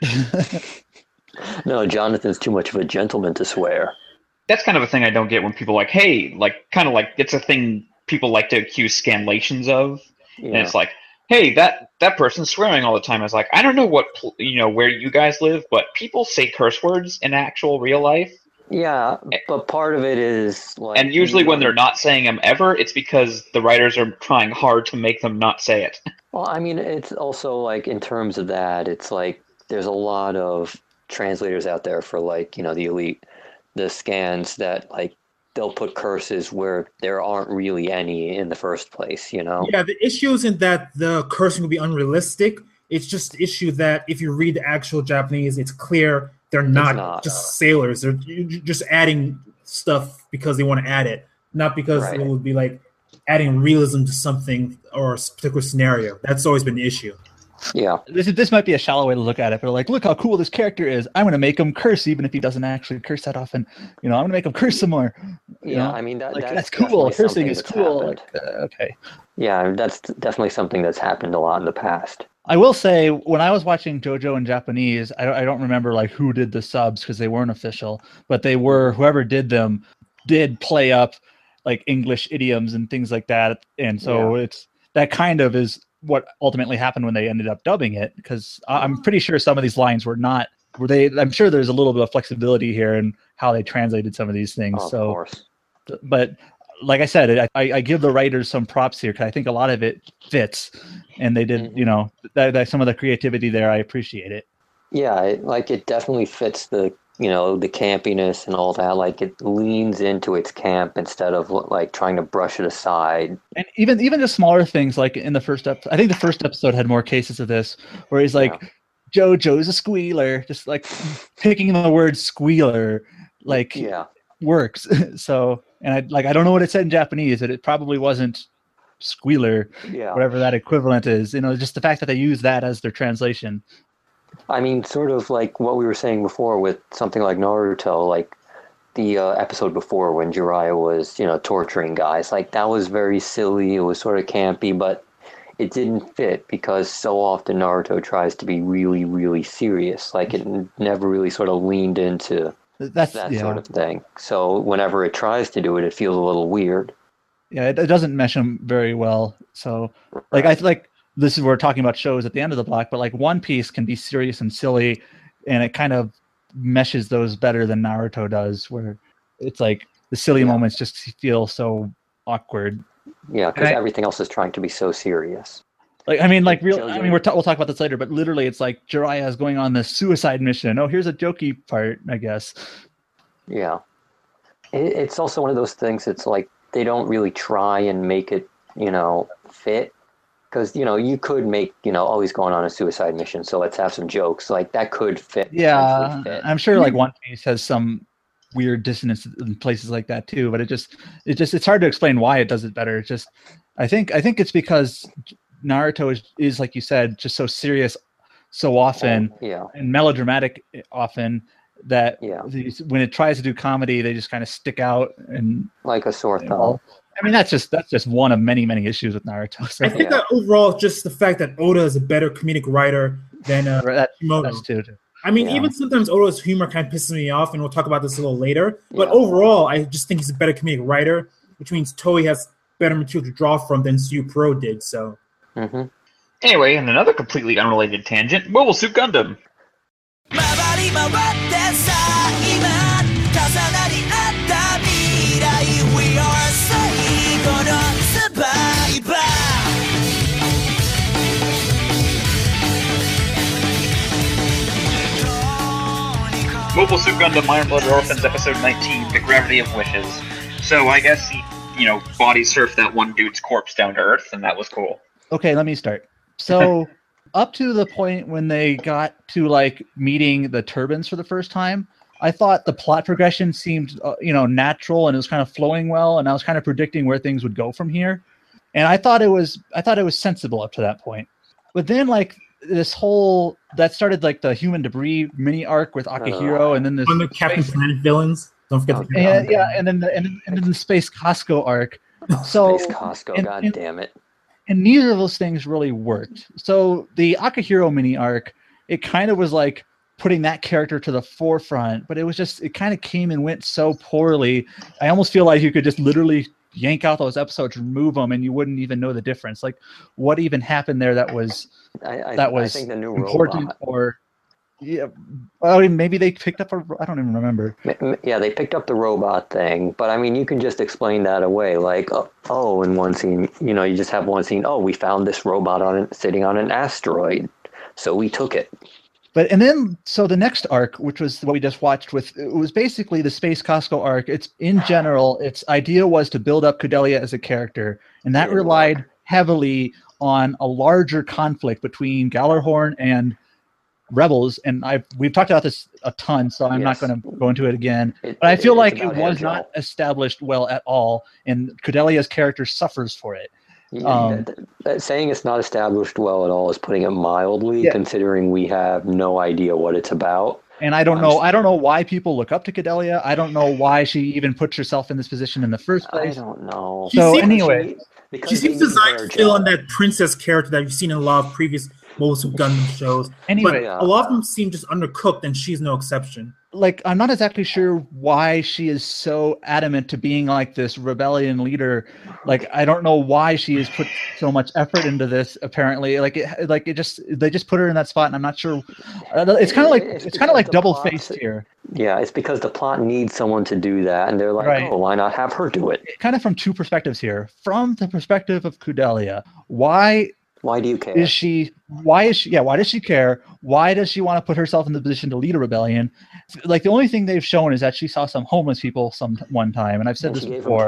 No, Jonathan's too much of a gentleman to swear. That's kind of a thing I don't get when people it's a thing people like to accuse scanlations of. Yeah. And it's like, hey, that person's swearing all the time. I was like, I don't know where you guys live, but people say curse words in actual real life. Yeah, but part of it is like... And usually when they're not saying them ever, it's because the writers are trying hard to make them not say it. Well, I mean, it's also like in terms of that, it's like there's a lot of translators out there for like, the elite, the scans that like they'll put curses where there aren't really any in the first place, Yeah, the issue isn't that the cursing will be unrealistic. It's just the issue that if you read the actual Japanese, it's clear they're not just sailors. They're just adding stuff because they want to add it, not because it would be like adding realism to something or a particular scenario. That's always been the issue. Yeah. This might be a shallow way to look at it, but like, look how cool this character is. I'm going to make him curse even if he doesn't actually curse that often. I'm going to make him curse some more. I mean, that's cool. Cursing is cool. Okay. Yeah, that's definitely something that's happened a lot in the past. I will say, when I was watching JoJo in Japanese, I don't remember like who did the subs because they weren't official, but they were, whoever did them did play up like English idioms and things like that. And so it's that kind of is what ultimately happened when they ended up dubbing it, because I'm pretty sure some of these lines I'm sure there's a little bit of flexibility here in how they translated some of these things. Oh, of course. But like I said, I give the writers some props here because I think a lot of it fits, and they did, that some of the creativity there. I appreciate it. Yeah, it definitely fits the campiness and all that. Like it leans into its camp instead of like trying to brush it aside. And even just smaller things, like in the first episode, I think the first episode had more cases of this, where he's like, JoJo's a squealer, just like picking the word squealer, like works. So. And I don't know what it said in Japanese, but it probably wasn't squealer, whatever that equivalent is. Just the fact that they use that as their translation. I mean, sort of like what we were saying before with something like Naruto, like the episode before when Jiraiya was, torturing guys. Like that was very silly. It was sort of campy, but it didn't fit because so often Naruto tries to be really, really serious. Like it never really sort of leaned into that sort of thing. So whenever it tries to do it, it feels a little weird. Yeah, it doesn't mesh them very well. So, like, I feel like this is, we're talking about shows at the end of the block, but like One Piece can be serious and silly, and it kind of meshes those better than Naruto does, where it's like the silly moments just feel so awkward. Yeah, because everything else is trying to be so serious. Like, I mean, we'll talk about this later, but literally it's like Jiraiya is going on this suicide mission. Oh, here's a jokey part, I guess. Yeah. It's also one of those things, it's like they don't really try and make it, fit. Because, you could make, oh, he's going on a suicide mission, so let's have some jokes. Like, that could fit. Yeah, fit. I'm sure, like, One Piece has some weird dissonance in places like that, too. But it's hard to explain why it does it better. It's just, I think it's because Naruto is like you said, just so serious so often and melodramatic often that when it tries to do comedy, they just kind of stick out and like a sore thumb. I mean, that's just one of many, many issues with Naruto. So. I think that overall, just the fact that Oda is a better comedic writer than Kishimoto. That's too. I mean, even sometimes Oda's humor kind of pisses me off, and we'll talk about this a little later. But overall, I just think he's a better comedic writer, which means Toei has better material to draw from than Yu Pro did. So. Mm-hmm. Anyway, in another completely unrelated tangent, Mobile Suit Gundam. Mobile Suit Gundam Iron Blooded Orphans Episode 19, The Gravity of Wishes. So I guess he, body surfed that one dude's corpse down to Earth, and that was cool. Okay, let me start. So up to the point when they got to like meeting the Turbans for the first time, I thought the plot progression seemed, natural, and it was kind of flowing well, and I was kind of predicting where things would go from here. And I thought it was sensible up to that point. But then like this whole that started like the human debris mini arc with Akihiro, and then this the Captain Planet villains. Don't forget the and then the Space Costco arc. So Space Costco, God damn it. And neither of those things really worked. So the Akihiro mini arc, it kind of was like putting that character to the forefront, but it kind of came and went so poorly. I almost feel like you could just literally yank out those episodes, remove them, and you wouldn't even know the difference. Like, what even happened there that was I think the new important robot. Or I mean, maybe they picked up I don't even remember. Yeah, they picked up the robot thing, but I mean, you can just explain that away. Like, in one scene, you just have one scene. Oh, we found this robot sitting on an asteroid, so we took it. And then the next arc, which was what we just watched it was basically the Space Costco arc. It's in general, its idea was to build up Kudelia as a character, and that relied heavily on a larger conflict between Gjallarhorn and Rebels, and we've talked about this a ton, so I'm not going to go into it again. But I feel like it was not established well at all, and Kudelia's character suffers for it. Saying it's not established well at all is putting it mildly, considering we have no idea what it's about. And I don't know why people look up to Kudelia. I don't know why she even puts herself in this position in the first place. I don't know. So anyway, she seems designed to fill in that princess character that you've seen in a lot of previous most Gundam shows. Anyway, but a lot of them seem just undercooked, and she's no exception. Like, I'm not exactly sure why she is so adamant to being like this rebellion leader. Like, I don't know why she has put so much effort into this. Apparently, they just put her in that spot, and I'm not sure. It's kind of like double faced here. Yeah, it's because the plot needs someone to do that, and they're like, right. Oh, why not have her do it? Kind of from two perspectives here. From the perspective of Kudelia, why do you care? Why does she care? Why does she want to put herself in the position to lead a rebellion? Like, the only thing they've shown is that she saw some homeless people one time, and I've said this before.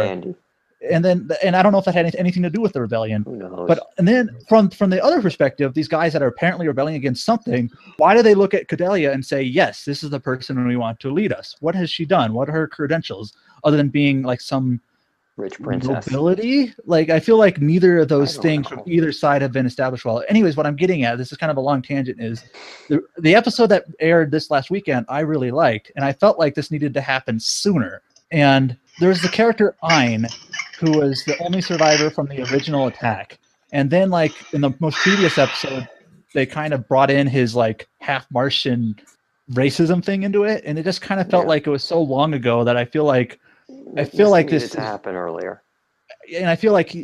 And I don't know if that had anything to do with the rebellion. Who knows? But and then from the other perspective, these guys that are apparently rebelling against something, why do they look at Kudelia and say, yes, this is the person we want to lead us? What has she done? What are her credentials other than being like some rich princess nobility? Like, I feel like neither of those things from either side have been established well. Anyways, what I'm getting at, this is kind of a long tangent, is the episode that aired this last weekend I really liked, and I felt like this needed to happen sooner. And there's the character Ein, who was the only survivor from the original attack. And then, like, in the most previous episode, they kind of brought in his like half Martian racism thing into it, and it just kind of felt like it was so long ago that I feel like this to happen earlier. And I feel like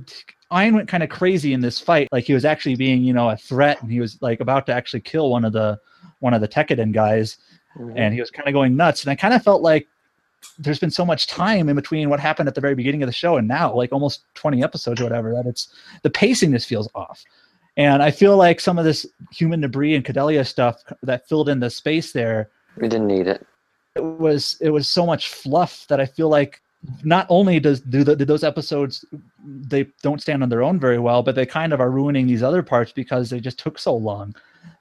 Ein went kind of crazy in this fight. Like, he was actually being, a threat, and he was like about to actually kill one of the Tekkadan guys, and he was kind of going nuts. And I kind of felt like there's been so much time in between what happened at the very beginning of the show and now, like almost 20 episodes or whatever, that the pacing just feels off. And I feel like some of this human debris and Kudelia stuff that filled in the space there, we didn't need it. It was so much fluff that I feel like not only do those episodes, they don't stand on their own very well, but they kind of are ruining these other parts because they just took so long.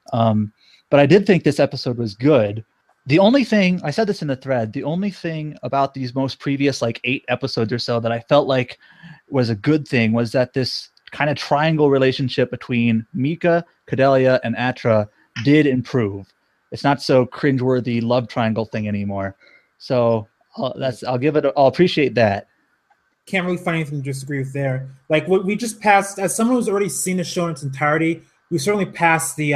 But I did think this episode was good. The only thing, I said this in the thread, the only thing about these most previous like 8 episodes or so that I felt like was a good thing was that this kind of triangle relationship between Mika, Kudelia, and Atra did improve. It's not so cringeworthy love triangle thing anymore. So I'll appreciate that. Can't really find anything to disagree with there. Like, what we just passed, as someone who's already seen the show in its entirety, we certainly passed the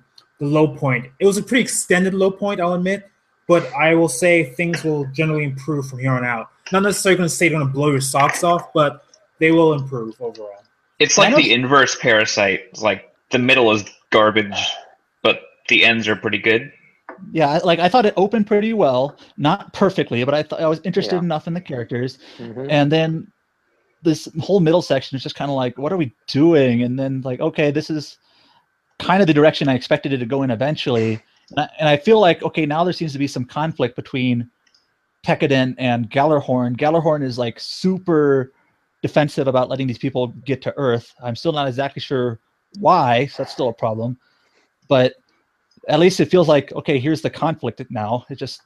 low point. It was a pretty extended low point, I'll admit, but I will say things will generally improve from here on out. Not necessarily going to say they're going to blow your socks off, but they will improve overall. It's like the inverse Parasite. It's like the middle is garbage, but the ends are pretty good. Yeah, like I thought it opened pretty well, not perfectly, but I thought I was interested enough in the characters, and then this whole middle section is just kind of like, what are we doing? And then like, okay, this is kind of the direction I expected it to go in eventually, and I feel like, okay, now there seems to be some conflict between Tekkadan and Gjallarhorn. Gjallarhorn is like super defensive about letting these people get to Earth. I'm still not exactly sure why, so that's still a problem, but at least it feels like, okay, here's the conflict now. It just,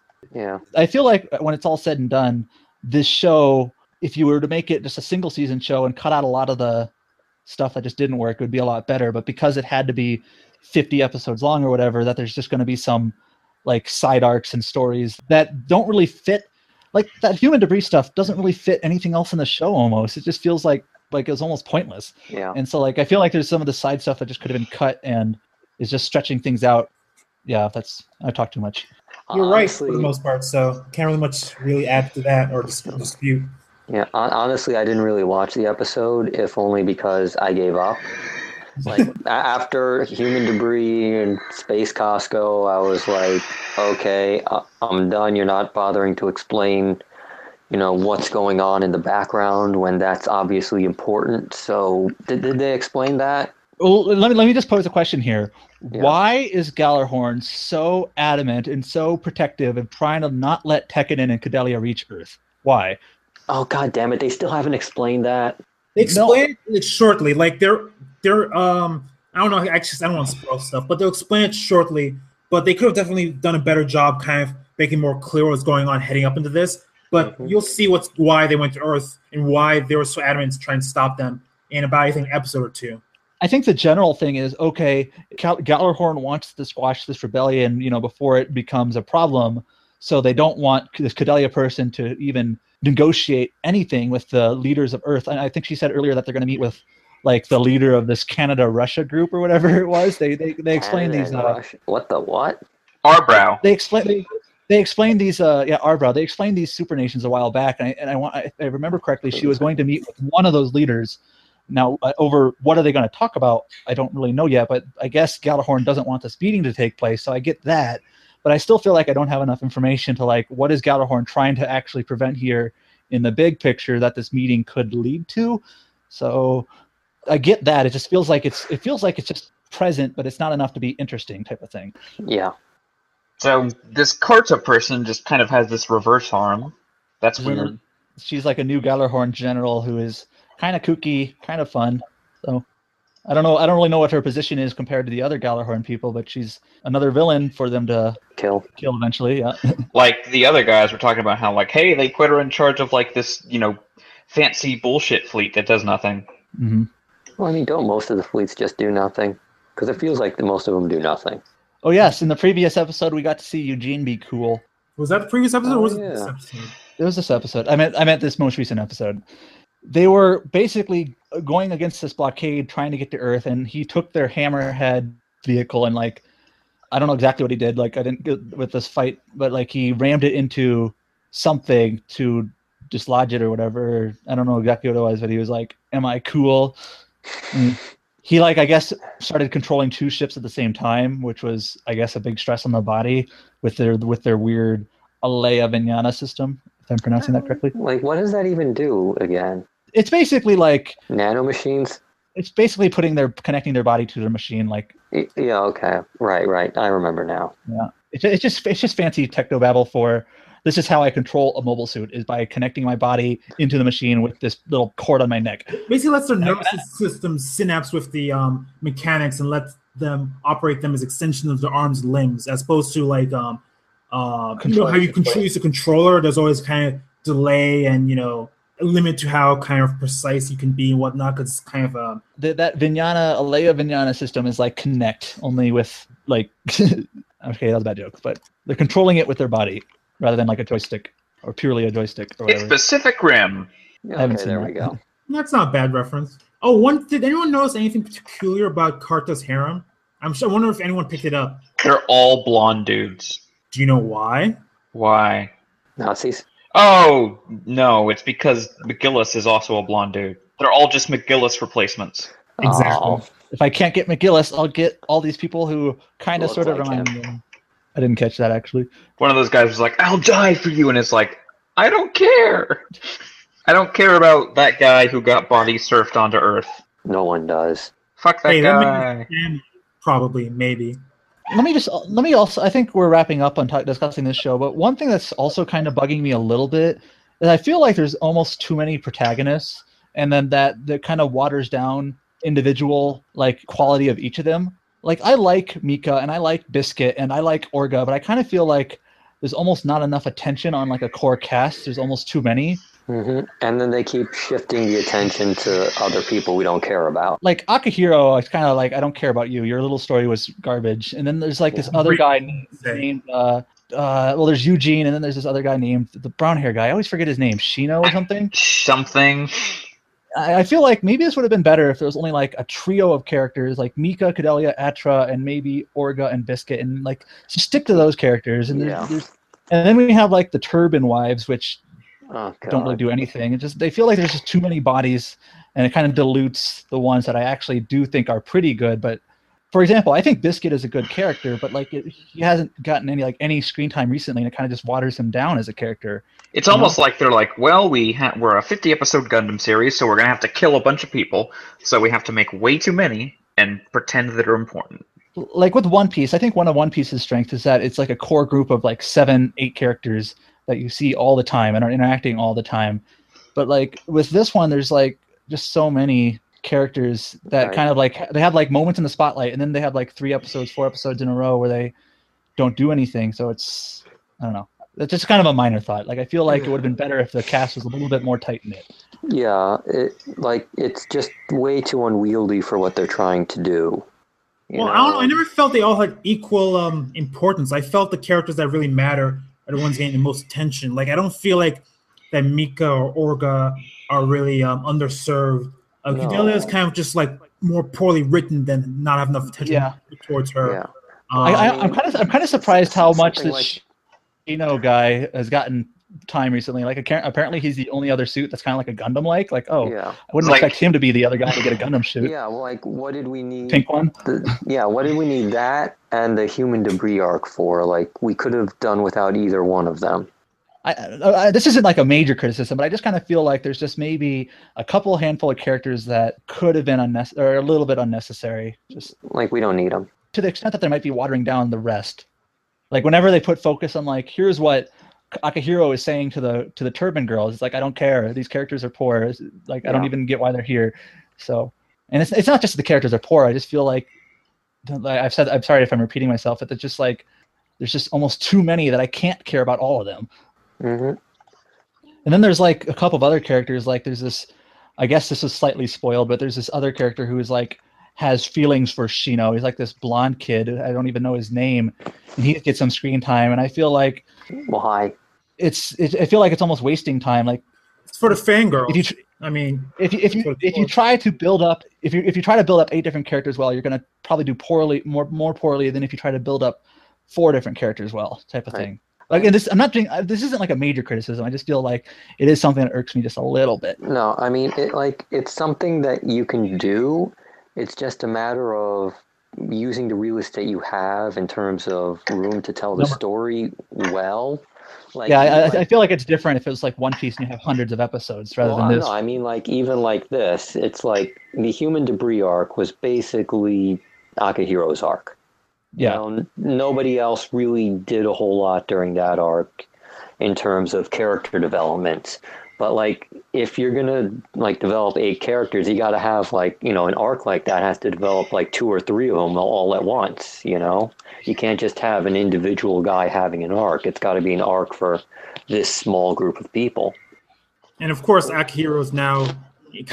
I feel like when it's all said and done, this show, if you were to make it just a single season show and cut out a lot of the stuff that just didn't work, it would be a lot better. But because it had to be 50 episodes long or whatever, that there's just going to be some like side arcs and stories that don't really fit. Like that human debris stuff doesn't really fit anything else in the show almost. It just feels like it was almost pointless. Yeah. And so like I feel like there's some of the side stuff that just could have been cut and is just stretching things out. Yeah, I talked too much. You're right for the most part, so can't really much add to that or dispute. Yeah, honestly, I didn't really watch the episode, if only because I gave up. Like after Human Debris and Space Costco, I was like, okay, I'm done. You're not bothering to explain, what's going on in the background when that's obviously important. So did they explain that? Well, let me just pose a question here. Yeah. Why is Gjallarhorn so adamant and so protective of trying to not let Tekkadan and Kudelia reach Earth? Why? Oh, God damn it. They still haven't explained that. They explain it shortly. Like they're I don't know, actually I don't want to spoil stuff, but they'll explain it shortly. But they could have definitely done a better job kind of making more clear what's going on heading up into this. But you'll see why they went to Earth and why they were so adamant to try and stop them in about, I think, an episode or two. I think the general thing is, okay, Gjallarhorn wants to squash this rebellion, before it becomes a problem. So they don't want this Kudelia person to even negotiate anything with the leaders of Earth. And I think she said earlier that they're going to meet with like the leader of this Canada-Russia group or whatever it was. They explain these. What the what? Arbrow. They explained these. Arbrow. They explained these super nations a while back, and I remember correctly, she was going to meet with one of those leaders. Now, over what are they going to talk about? I don't really know yet, but I guess Gjallarhorn doesn't want this meeting to take place, so I get that. But I still feel like I don't have enough information to like what is Gjallarhorn trying to actually prevent here in the big picture that this meeting could lead to. So I get that. It just feels like it's just present, but it's not enough to be interesting type of thing. Yeah. So this Carta person just kind of has this reverse arm. That's weird. She's like a new Gjallarhorn general who is kind of kooky, kind of fun. So I don't know. I don't really know what her position is compared to the other Gjallarhorn people, but she's another villain for them to kill eventually. Yeah. Like the other guys were talking about how like, hey, they put her in charge of like this, fancy bullshit fleet that does nothing. Mm-hmm. Well, I mean, don't most of the fleets just do nothing? Because it feels like most of them do nothing. Oh yes, in the previous episode, we got to see Eugene be cool. Was that the previous episode, or was it this episode? It was this episode. I meant this most recent episode. They were basically going against this blockade, trying to get to Earth, and he took their Hammerhead vehicle and like, I don't know exactly what he did. Like I didn't get with this fight, but like he rammed it into something to dislodge it or whatever. I don't know exactly what it was, but he was like, "Am I cool?" And he like I guess started controlling two ships at the same time, which was I guess a big stress on the body with their weird Alea Vignana system. If I'm pronouncing that correctly. Like, what does that even do again? It's basically like nanomachines. It's basically connecting their body to their machine. Like yeah, okay, right. I remember now. Yeah, it's just fancy technobabble for this is how I control a mobile suit is by connecting my body into the machine with this little cord on my neck. Basically, lets their nervous system synapse with the mechanics and let them operate them as extensions of their arms and limbs, as opposed to like how you use a controller. There's always kind of delay and a limit to how kind of precise you can be and whatnot, because it's kind of that Alea Vignana system is like Kinect, only with like okay, that was a bad joke, but they're controlling it with their body rather than like a joystick or purely a joystick or whatever. It's Pacific Rim. I haven't seen there that. we go. That's not a bad reference. Oh, did anyone notice anything peculiar about Carta's harem? I wonder if anyone picked it up. They're all blonde dudes. Do you know why? Why? Nazis? Oh, no, it's because McGillis is also a blonde dude. They're all just McGillis replacements. Exactly. Oh. If I can't get McGillis, I'll get all these people who kind of sort of remind me. I didn't catch that, actually. One of those guys was like, I'll die for you, and it's like, I don't care. I don't care about that guy who got body surfed onto Earth. No one does. Fuck that guy. Probably, maybe. Let me also, I think we're wrapping up on discussing this show, but one thing that's also kind of bugging me a little bit is I feel like there's almost too many protagonists, and then that kind of waters down individual like quality of each of them. Like I like Mika and I like Biscuit and I like Orga, but I kind of feel like there's almost not enough attention on like a core cast. There's almost too many. Mm-hmm. And then they keep shifting the attention to other people we don't care about. Like Akihiro, it's kind of like, I don't care about you. Your little story was garbage. And then there's like this other guy named there's Eugene, and then there's this other guy named the brown hair guy. I always forget his name. Shino or something? Something. I feel like maybe this would have been better if there was only like a trio of characters like Mika, Cadelia, Atra, and maybe Orga and Biscuit, and like just stick to those characters. And and then we have like the Turban Wives, which don't really do anything. It just they feel like there's just too many bodies, and it kind of dilutes the ones that I actually do think are pretty good. But for example, I think Biscuit is a good character, but like he hasn't gotten any screen time recently, and it kind of just waters him down as a character. It's almost like they're like, well, we're a 50-episode Gundam series, so we're going to have to kill a bunch of people, so we have to make way too many and pretend that they're important. Like with One Piece, I think one of One Piece's strengths is that it's like a core group of like 7-8 characters that you see all the time and are interacting all the time. But like with this one, there's like just so many characters that kind of like they have like moments in the spotlight, and then they have like 4 episodes in a row where they don't do anything. So it's, I don't know. That's just kind of a minor thought. Like I feel like it would have been better if the cast was a little bit more tight-knit. Yeah, it's just way too unwieldy for what they're trying to do. I don't know. I never felt they all had equal importance. I felt the characters that really matter are the ones getting the most attention. Like I don't feel like that Mika or Orga are really underserved Kudelia is kind of just like more poorly written than not have enough attention towards her. Yeah. I'm kind of surprised how much this Shino guy has gotten time recently. Like apparently he's the only other suit that's kind of like a Gundam like I wouldn't expect him to be the other guy to get a Gundam suit. Yeah, well, like what did we need? Pink one. What did we need that and the human debris arc for? Like we could have done without either one of them. This isn't like a major criticism, but I just kind of feel like there's just maybe a handful of characters that could have been unnecessary or a little bit unnecessary. Just like we don't need them to the extent that they might be watering down the rest. Like whenever they put focus on like here's what Akihiro is saying to the turban girls, it's like I don't care. These characters are poor. Like I don't even get why they're here. So, and it's not just the characters are poor. I just feel like I'm sorry if I'm repeating myself, but it's just like there's just almost too many that I can't care about all of them. Mm-hmm. And then there's like a couple of other characters. Like there's this, I guess this is slightly spoiled, but there's this other character who is like has feelings for Shino. He's like this blonde kid. I don't even know his name, and he gets some screen time. And I feel like why? I feel like it's almost wasting time. Like it's for the fangirls. If you try to build up 8 different characters well, you're going to probably do more poorly than if you try to build up 4 different characters well, type of thing. Like, and this isn't like a major criticism. I just feel like it is something that irks me just a little bit. No, I mean it's something that you can do. It's just a matter of using the real estate you have in terms of room to tell the story well. Like, I feel like it's different if it was like One Piece and you have hundreds of episodes rather than this. No, I mean, like even like this, it's like the human debris arc was basically Akihiro's arc. Yeah. You know, nobody else really did a whole lot during that arc in terms of character development. But like, if you're gonna like develop 8 characters, you got to have like, you know, an arc like that has to develop like 2 or 3 of them all at once. You know, you can't just have an individual guy having an arc. It's got to be an arc for this small group of people. And of course, Akihiro's now he's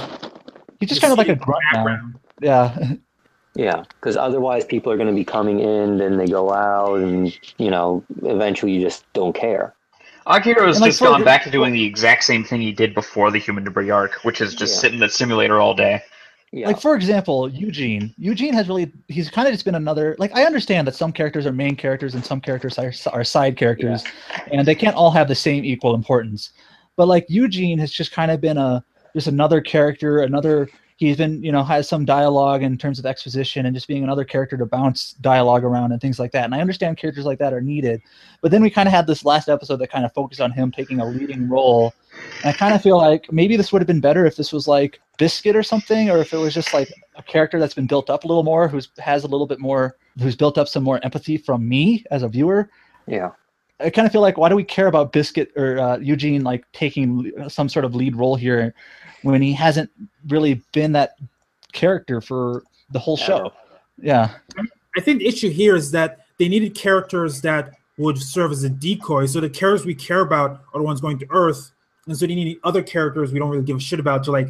just kind of like a grunt now. Yeah. Yeah, because otherwise people are going to be coming in, then they go out, and you know, eventually you just don't care. Akihiro's just gone back to doing the exact same thing he did before the human debris arc, which is just sit in the simulator all day. Yeah. Like, for example, Eugene has he's kind of just been another, like, I understand that some characters are main characters and some characters are side characters, and they can't all have the same equal importance. But, like, Eugene has just kind of been just another character, he's been, you know, has some dialogue in terms of exposition and just being another character to bounce dialogue around and things like that. And I understand characters like that are needed. But then we kind of had this last episode that kind of focused on him taking a leading role. And I kind of feel like maybe this would have been better if this was like Biscuit or something, or if it was just like a character that's been built up a little more, who's built up some more empathy from me as a viewer. Yeah. I kind of feel like, why do we care about Biscuit or Eugene like taking some sort of lead role here when he hasn't really been that character for the whole show? Yeah. I think the issue here is that they needed characters that would serve as a decoy. So the characters we care about are the ones going to Earth. And so they need other characters we don't really give a shit about to like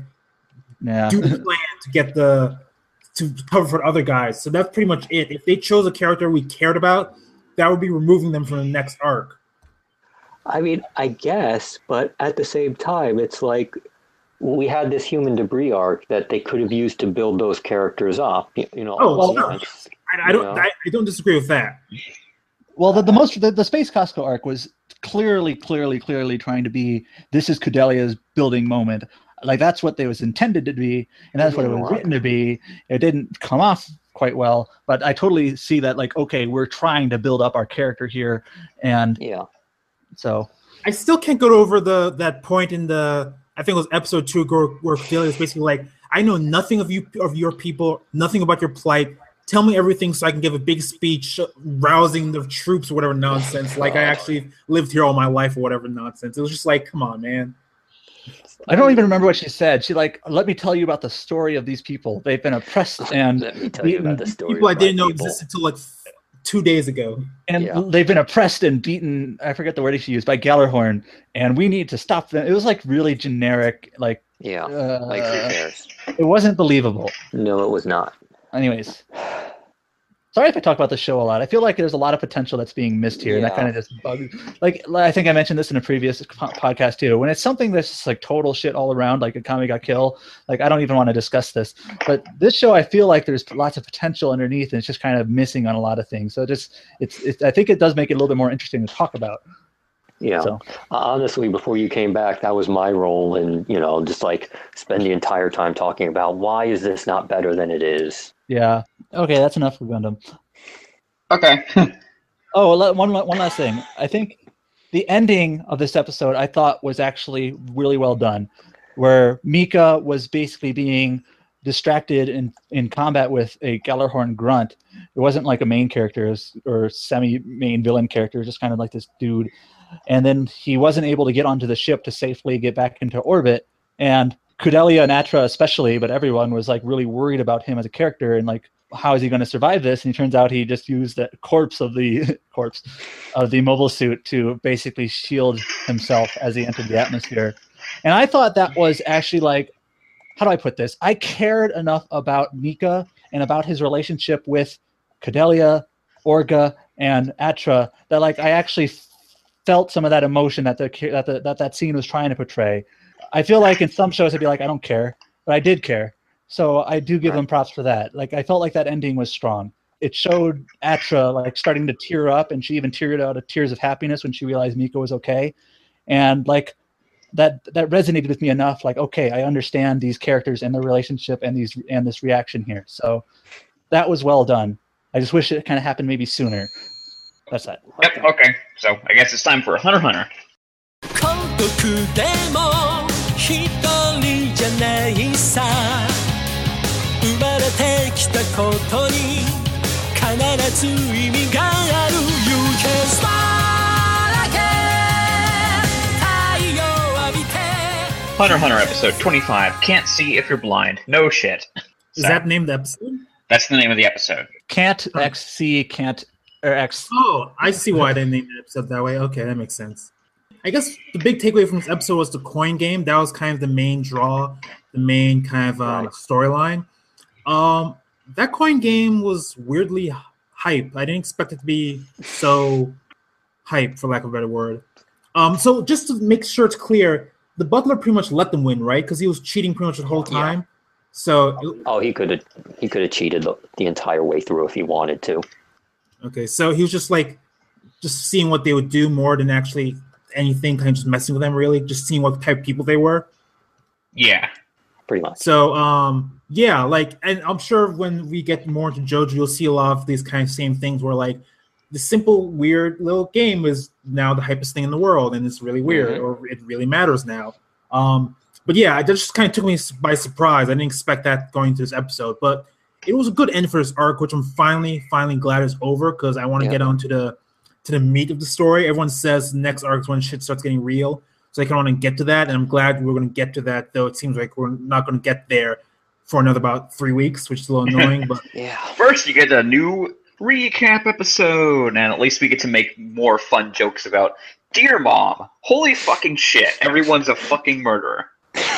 do the plan to get to cover for the other guys. So that's pretty much it. If they chose a character we cared about, that would be removing them from the next arc. I mean, I guess, but at the same time, it's like we had this human debris arc that they could have used to build those characters up. You know. I don't disagree with that. Well, the Space Costco arc was clearly trying to be, this is Kudelia's building moment. Like, that's what it was intended to be, and that's what it was written to be. It didn't come off quite well, but I totally see that, like, okay, we're trying to build up our character here, and so I still can't get over that point in I think it was episode 2 where Cordelia is basically like, I know nothing of your people, nothing about your plight. Tell me everything so I can give a big speech rousing the troops or whatever nonsense. Like I actually lived here all my life or whatever nonsense. It was just like, come on, man. I don't even remember what she said. She like, let me tell you about the story of these people. They've been oppressed and let me tell you about the story. People I didn't know existed until like 2 days ago. And they've been oppressed and beaten, I forget the word she used, by Gallarhorn, and we need to stop them. It was like really generic, like like who cares? It wasn't believable. No, it was not. Anyways, Sorry if I talk about the show a lot. I feel like there's a lot of potential that's being missed here, and that kind of just bugs. Like I think I mentioned this in a previous podcast too. When it's something that's just like total shit all around, like Akame ga Kill, like I don't even want to discuss this. But this show, I feel like there's lots of potential underneath, and it's just kind of missing on a lot of things. So it's I think it does make it a little bit more interesting to talk about. Yeah. So. Honestly, before you came back, that was my role, and just like spend the entire time talking about why is this not better than it is. Yeah. Okay, that's enough for Gundam. Okay. One last thing. I think the ending of this episode I thought was actually really well done, where Mika was basically being distracted in combat with a Gjallarhorn grunt. It wasn't like a main character or semi-main villain character, just kind of like this dude. And then he wasn't able to get onto the ship to safely get back into orbit. And Kudelia and Atra especially, but everyone was like really worried about him as a character and like, how is he going to survive this? And it turns out he just used the corpse of the mobile suit to basically shield himself as he entered the atmosphere. And I thought that was actually like, how do I put this? I cared enough about Mika and about his relationship with Kudelia, Orga, and Atra that like I actually felt some of that emotion that that scene was trying to portray. I feel like in some shows I'd be like, I don't care, but I did care. So I do give them props for that. Like I felt like that ending was strong. It showed Atra like starting to tear up, and she even teared out of tears of happiness when she realized Mika was okay. And like that resonated with me enough. Like, okay, I understand these characters and their relationship and this reaction here. So that was well done. I just wish it kind of happened maybe sooner. That's that. Yep. Okay. So I guess it's time for Hunter x Hunter. 生まれてきたことに必ず意味がある You can smile again 太陽浴びて Hunter x Hunter episode 25. Can't see if you're blind. No shit. Is that the name of the episode? That's the name of the episode. Can't X see can't or X. Oh, I see why they named the episode that way. Okay, that makes sense. I guess the big takeaway from this episode was the coin game. That was kind of the main draw, the main kind of storyline. That coin game was weirdly hype. I didn't expect it to be so hype, for lack of a better word. So just to make sure it's clear, the Butler pretty much let them win, right? Because he was cheating pretty much the whole time. Yeah. So he could have cheated the entire way through if he wanted to. Okay, so he was just seeing what they would do more than actually anything, kind of just messing with them, really, just seeing what type of people they were. Yeah, pretty much. So yeah, like, and I'm sure when we get more into JoJo, you'll see a lot of these kind of same things where like the simple weird little game is now the hypest thing in the world, and it's really weird, or it really matters now. But yeah, that just kind of took me by surprise. I didn't expect that going into this episode, but it was a good end for this arc, which I'm finally glad is over, because I want to get on to the meat of the story. Everyone says the next arc is when shit starts getting real, so I kind of want to get to that, and I'm glad we're going to get to that, though it seems like we're not going to get there for another about 3 weeks, which is a little annoying. But first you get a new recap episode, and at least we get to make more fun jokes about Dear Mom. Holy fucking shit, everyone's a fucking murderer.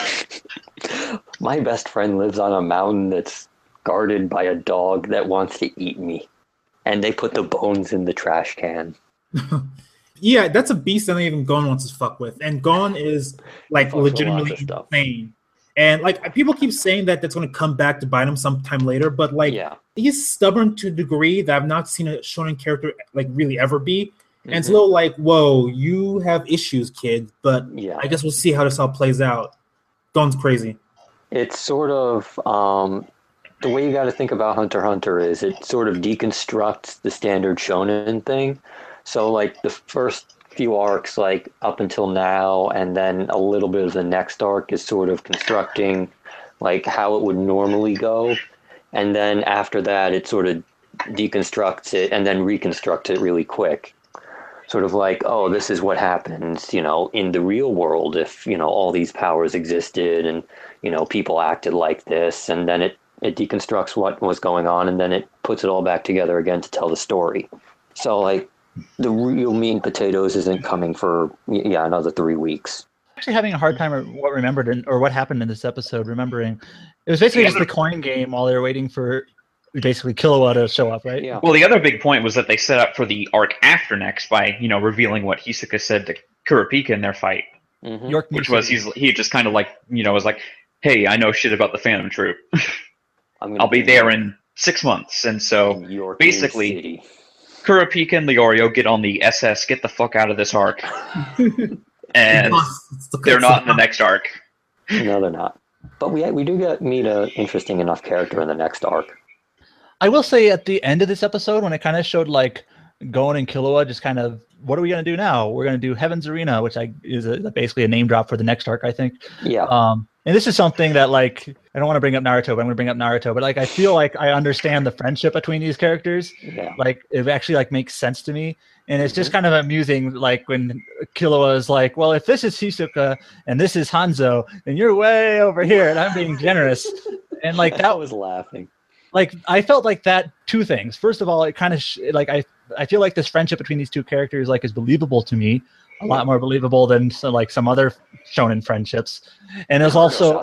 My best friend lives on a mountain that's guarded by a dog that wants to eat me, and they put the bones in the trash can. Yeah, that's a beast that even Gon wants to fuck with, and Gon is like legitimately insane. And like people keep saying that that's going to come back to bite him sometime later, but like he's stubborn to a degree that I've not seen a shonen character like really ever be. And it's a little like, whoa, you have issues, kid. But I guess we'll see how this all plays out. Gon's crazy. It's sort of the way you got to think about Hunter x Hunter is it sort of deconstructs the standard shonen thing. So like the first few arcs, like up until now, and then a little bit of the next arc is sort of constructing like how it would normally go, and then after that it sort of deconstructs it and then reconstructs it really quick. Sort of like, oh, this is what happens, in the real world if, all these powers existed and, people acted like this, and then it deconstructs what was going on, and then it puts it all back together again to tell the story. So like the real meat and potatoes isn't coming for another 3 weeks. Actually having a hard time or what happened in this episode, remembering it was basically just the coin game while they were waiting for basically Killua to show up, right? Yeah. Well, the other big point was that they set up for the arc after next by, revealing what Hisoka said to Kurapika in their fight. Mm-hmm. Which was, he just kind of like, was like, hey, I know shit about the Phantom Troop. I'll be there in 6 months. And so, basically, Kurapika and Leorio get on the SS, get the fuck out of this arc. And they're not in the next arc. No, they're not. But we do meet an interesting enough character in the next arc. I will say at the end of this episode, when it kind of showed like Gon and Killua just kind of, what are we going to do now? We're going to do Heaven's Arena, which is basically a name drop for the next arc, I think. Yeah. And this is something that, like, I don't want to bring up Naruto, but I'm going to bring up Naruto. But like, I feel like I understand the friendship between these characters. Yeah. Like, it actually like makes sense to me, and it's just kind of amusing. Like when Killua is like, "Well, if this is Hisoka and this is Hanzo, then you're way over here, and I'm being generous." And like that I was laughing. Like I felt like that. Two things. First of all, it kind of I feel like this friendship between these two characters like is believable to me. A lot more believable than like some other shonen friendships, and it was also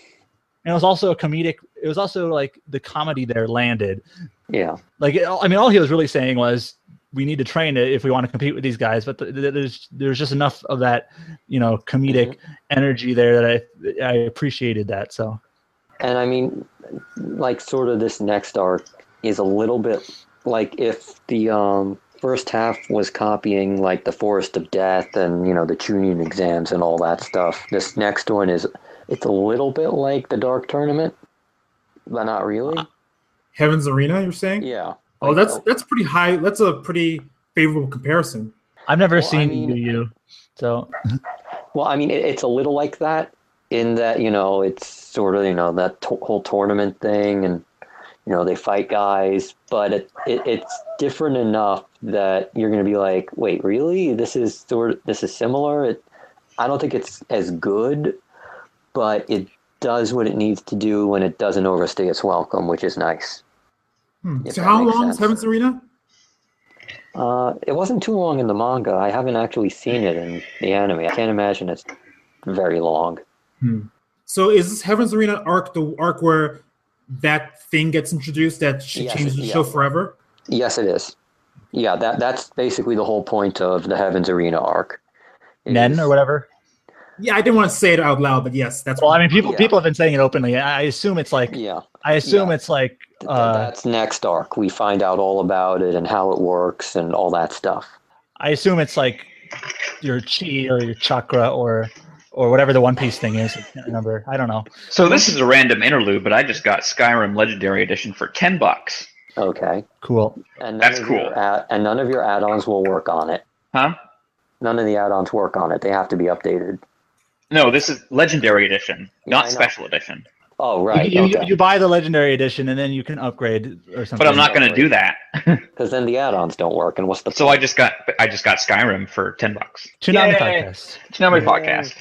a comedic. It was also like the comedy there landed. Yeah, like all he was really saying was we need to train it if we want to compete with these guys. But there's just enough of that comedic energy there that I appreciated that. So, and I mean, like sort of this next arc is a little bit like if the first half was copying like the Forest of Death and the Chunin exams and all that stuff. This next one it's a little bit like the Dark Tournament, but not really. Heaven's Arena, you're saying? Yeah. Oh, that's pretty high. That's a pretty favorable comparison. I've never seen Yu Yu, so. Well, I mean, it's a little like that in that it's sort of that whole tournament thing and. They fight guys, but it's different enough that you're going to be like, wait, really? This is similar. I don't think it's as good, but it does what it needs to do when it doesn't overstay its welcome, which is nice. So how long is Heaven's Arena? It wasn't too long in the manga. I haven't actually seen it in the anime. I can't imagine it's very long. So is this Heaven's Arena arc the arc where that thing gets introduced that changes the show forever? Yes, it is. Yeah, that's basically the whole point of the Heaven's Arena arc. Nen or whatever? Yeah, I didn't want to say it out loud, but yes, that's. Well, I mean, people have been saying it openly. I assume it's like. Yeah. It's like. That's next arc. We find out all about it and how it works and all that stuff. I assume it's like your chi or your chakra or whatever the One Piece thing is. I can't remember. I don't know. So this is a random interlude, but I just got Skyrim Legendary Edition for $10. Okay. Cool. And that's cool. And none of your add-ons will work on it. Huh? None of the add-ons work on it. They have to be updated. No, this is Legendary Edition, not Special Edition. Oh, right. You buy the Legendary Edition and then you can upgrade or something. But I'm not going to do that. Because then the add-ons don't work. And what's the point? So I just got Skyrim for $10. Toonami Podcast. Toonami Podcast.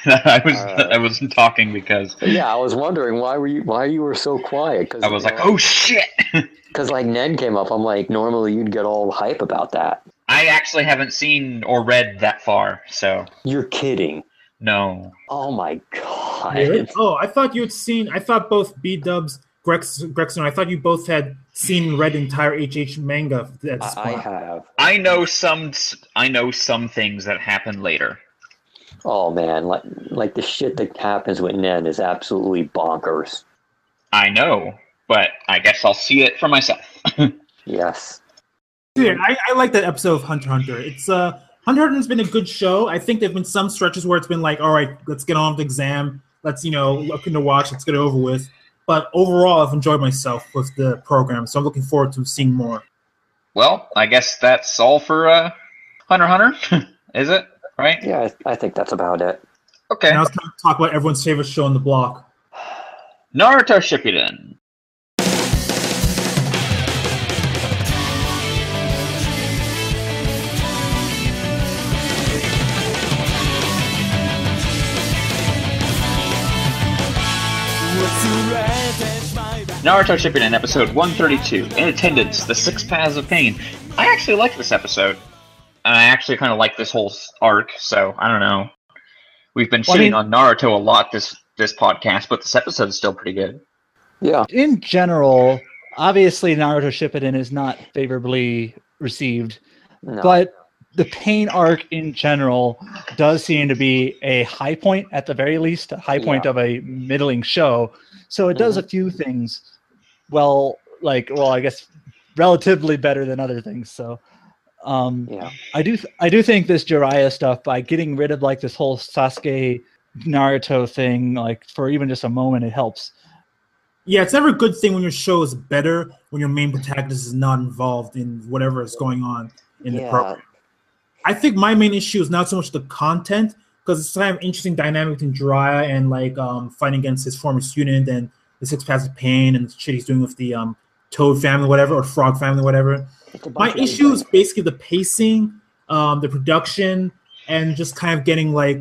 I wasn't talking because. Yeah, I was wondering why you were so quiet. Cause, I was like, oh shit. Because like Nen came up, I'm like, normally you'd get all hype about that. I actually haven't seen or read that far, so. You're kidding. No. Oh my god. Really? Oh, I thought you had seen. I thought both B-Dubs, Gregson, I thought you both had seen and read the entire HH manga at this point. I have. I know some things that happen later. Oh man, like the shit that happens with Nen is absolutely bonkers. I know, but I guess I'll see it for myself. Yes. Yeah, I like that episode of Hunter x Hunter. It's Hunter x Hunter has been a good show. I think there've been some stretches where it's been like, all right, let's get on with the exam. Let's look into watch. Let's get it over with. But overall, I've enjoyed myself with the program, so I'm looking forward to seeing more. Well, I guess that's all for Hunter x Hunter, is it? Right? Yeah, I think that's about it. Okay. Now it's time to talk about everyone's favorite show on the block. Naruto Shippuden. Naruto Shippuden, episode 132. In attendance, the Six Paths of Pain. I actually like this episode. I actually kind of like this whole arc, so I don't know. We've been shitting on Naruto a lot this podcast, but this episode is still pretty good. Yeah. In general, obviously Naruto Shippuden is not favorably received, but the Pain arc in general does seem to be a high point, at the very least, a high point of a middling show. So it does a few things I guess relatively better than other things. So I do think this Jiraiya stuff, by getting rid of like this whole Sasuke Naruto thing, like for even just a moment, it helps. Yeah, it's never a good thing when your show is better when your main protagonist is not involved in whatever is going on in the program. I think my main issue is not so much the content, because it's kind of interesting dynamic between Jiraiya and like fighting against his former student and the Six Paths of Pain and the shit he's doing with the Toad family, whatever, or Frog family, whatever. My issue is basically the pacing, the production, and just kind of getting like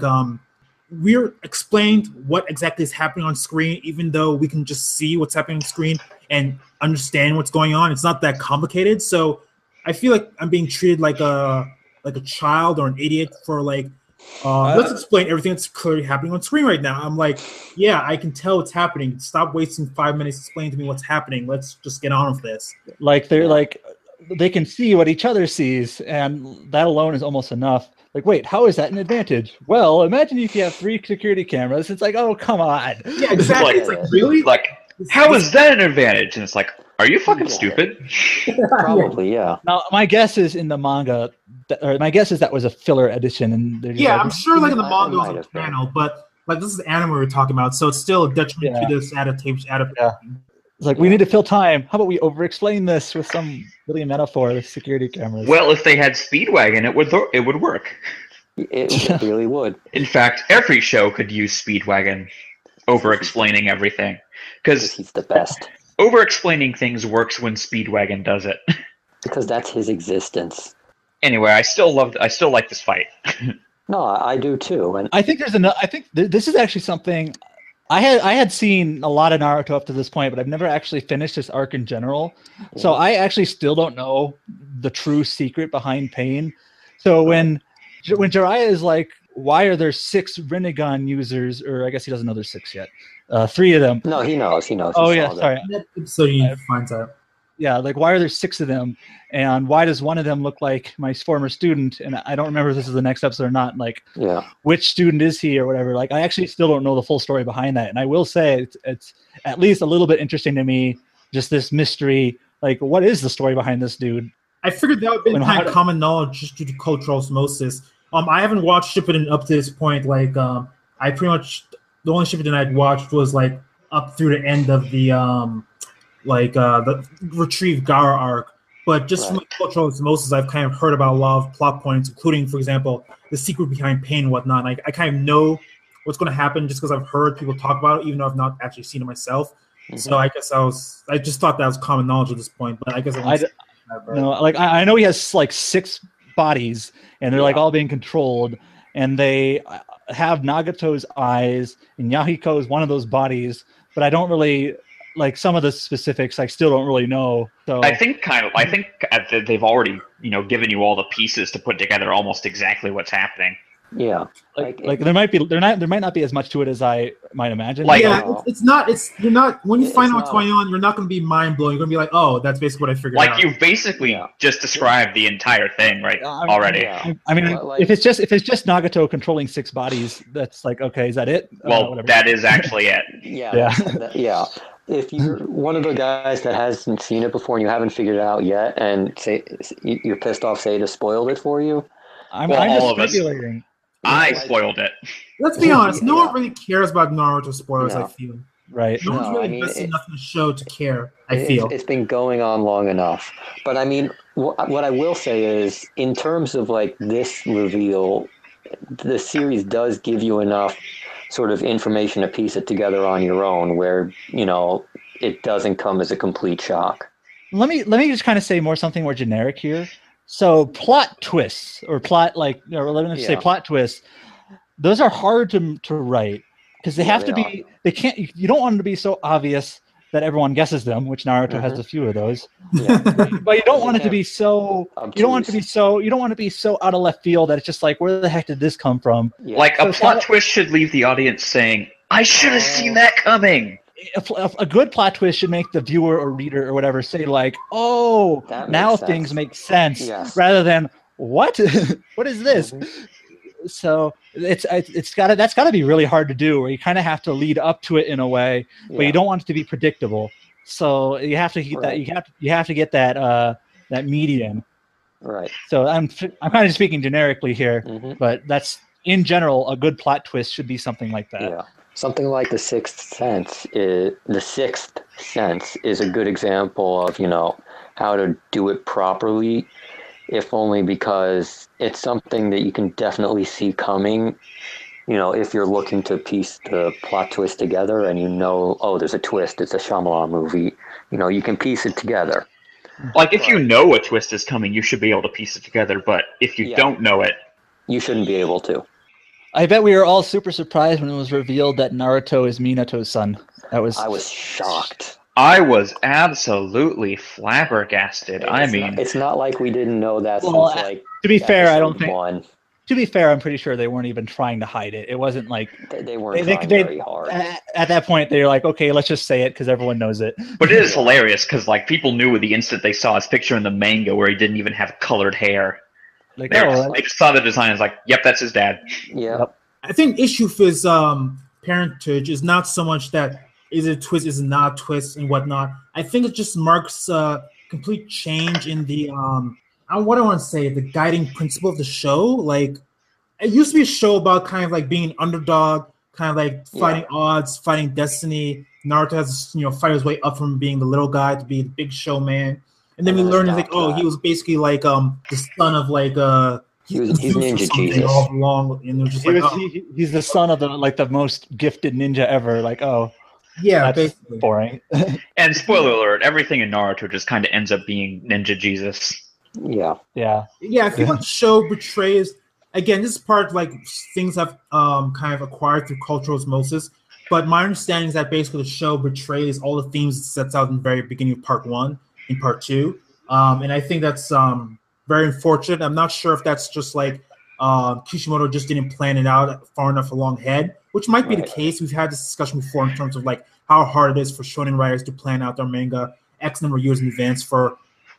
we're explained what exactly is happening on screen, even though we can just see what's happening on screen and understand what's going on. It's not that complicated. So I feel like I'm being treated like a child or an idiot for like, let's explain everything that's clearly happening on screen right now. I'm like, yeah, I can tell what's happening. Stop wasting 5 minutes explaining to me what's happening. Let's just get on with this. Like they're like, they can see what each other sees, and that alone is almost enough. Like, wait, how is that an advantage? Well, imagine if you have 3 security cameras. It's like, oh, come on. Yeah, exactly. It's like, really? Like, how is that an advantage? And it's like, are you fucking stupid? Probably, yeah. Now, my guess is in the manga, my guess is that was a filler edition. And I'm sure like in the manga it was a panel, but like this is anime we're talking about, so it's still a detriment to this adaptation. It's like, we need to fill time. How about we over-explain this with some really metaphor with security cameras? Well, if they had Speedwagon, it would work. It really would. In fact, every show could use Speedwagon over-explaining everything. Because he's the best. Over-explaining things works when Speedwagon does it. Because that's his existence. Anyway, I still like this fight. No, I do too. And I think this is actually something I had seen a lot of Naruto up to this point, but I've never actually finished this arc in general. So I actually still don't know the true secret behind Pain. So when Jiraiya is like, why are there 6 Rinnegan users, or I guess he doesn't know there's 6 yet. 3 of them. No, he knows. Oh yeah, sorry. So he finds out. Yeah, like why are there 6 of them, and why does one of them look like my former student? And I don't remember if this is the next episode or not. Like, which student is he or whatever? Like, I actually still don't know the full story behind that. And I will say it's at least a little bit interesting to me, just this mystery. Like, what is the story behind this dude? I figured that would have been kind of common knowledge just due to cultural osmosis. I haven't watched Shippuden up to this point. Like, I pretty much the only Shippuden I'd watched was like up through the end of the the Retrieve Gaara arc. But just from cultural osmosis, I've kind of heard about a lot of plot points, including, for example, the secret behind Pain and whatnot. And I kind of know what's going to happen just because I've heard people talk about it, even though I've not actually seen it myself. Mm-hmm. So I guess I just thought that was common knowledge at this point. But I guess I know he has like 6 bodies, and they're like all being controlled, and they have Nagato's eyes, and Yahiko is one of those bodies, but I don't really like some of the specifics. I still don't really know. So I think they've already given you all the pieces to put together almost exactly what's happening. Yeah, like there might not be as much to it as I might imagine. Like, you're not when you find out what's going on, you're not going to be mind blown. You're going to be like, oh, that's basically what I figured out. Like, you've basically just described the entire thing, right? Already. Yeah. I mean, if it's just Nagato controlling 6 bodies, that's like, okay, is that it? Well, that is actually it. Yeah. If you're one of the guys that hasn't seen it before and you haven't figured it out yet, and say you're pissed off, say it has spoiled it for you. I'm just speculating. I spoiled it. Let's be honest. No one really cares about Naruto spoilers. I feel right. No one's really invested enough in the show to care. I feel it's been going on long enough. But I mean, what I will say is, in terms of like this reveal, the series does give you enough sort of information to piece it together on your own, where it doesn't come as a complete shock. Let me just kind of say something more generic here. So plot twists or plot plot twists, those are hard to write because they have to be. They can't. You don't want them to be so obvious that everyone guesses them, which Naruto has a few of those. Yeah. But you don't want it to be so. You don't want it to be so. You don't want to be so out of left field that it's just like, where the heck did this come from? Yeah. Like, a plot twist should leave the audience saying, "I should have seen that coming." a good plot twist should make the viewer or reader or whatever say like, "Oh, now things make sense," rather than "What? What is this?" Mm-hmm. So that's got to be really hard to do, where you kind of have to lead up to it in a way, but you don't want it to be predictable. So you have to get that. You have to get that median. Right. So I'm kind of speaking generically here, but that's in general a good plot twist should be something like that. Yeah. Something like The Sixth Sense is a good example of, how to do it properly, if only because it's something that you can definitely see coming. If you're looking to piece the plot twist together and there's a twist, it's a Shyamalan movie, you can piece it together. Like, if you know a twist is coming, you should be able to piece it together, but if you don't know it... You shouldn't be able to. I bet we were all super surprised when it was revealed that Naruto is Minato's son. I was shocked. I was absolutely flabbergasted. It's not like we didn't know that since to be fair, I don't think. One. To be fair, I'm pretty sure they weren't even trying to hide it. It wasn't like they weren't trying very hard. At that point, they were like, "Okay, let's just say it because everyone knows it." But it is hilarious because people knew the instant they saw his picture in the manga where he didn't even have colored hair. They just saw the design and was like, "Yep, that's his dad." Yeah. Yep. I think the issue with his parentage is not so much that is it a twist, is it not a twist, and whatnot. I think it just marks a complete change in the what I want to say, the guiding principle of the show. Like, it used to be a show about kind of like being an underdog, kind of like fighting odds, fighting destiny. Naruto has to, fight his way up from being the little guy to be the big showman. And then we learned he was basically like the son of like he's Ninja Jesus all along, and it was just he's the son of the most gifted ninja ever. Like, that's basically boring. And spoiler alert: everything in Naruto just kind of ends up being Ninja Jesus. Yeah. I feel like the show betrays. Again, this is part things I've kind of acquired through cultural osmosis. But my understanding is that basically the show betrays all the themes it sets out in the very beginning of part 1 and part 2. And I think that's very unfortunate. I'm not sure if that's just Kishimoto just didn't plan it out far enough along ahead, which might be the case. We've had this discussion before in terms of how hard it is for shonen writers to plan out their manga X number of years in advance for,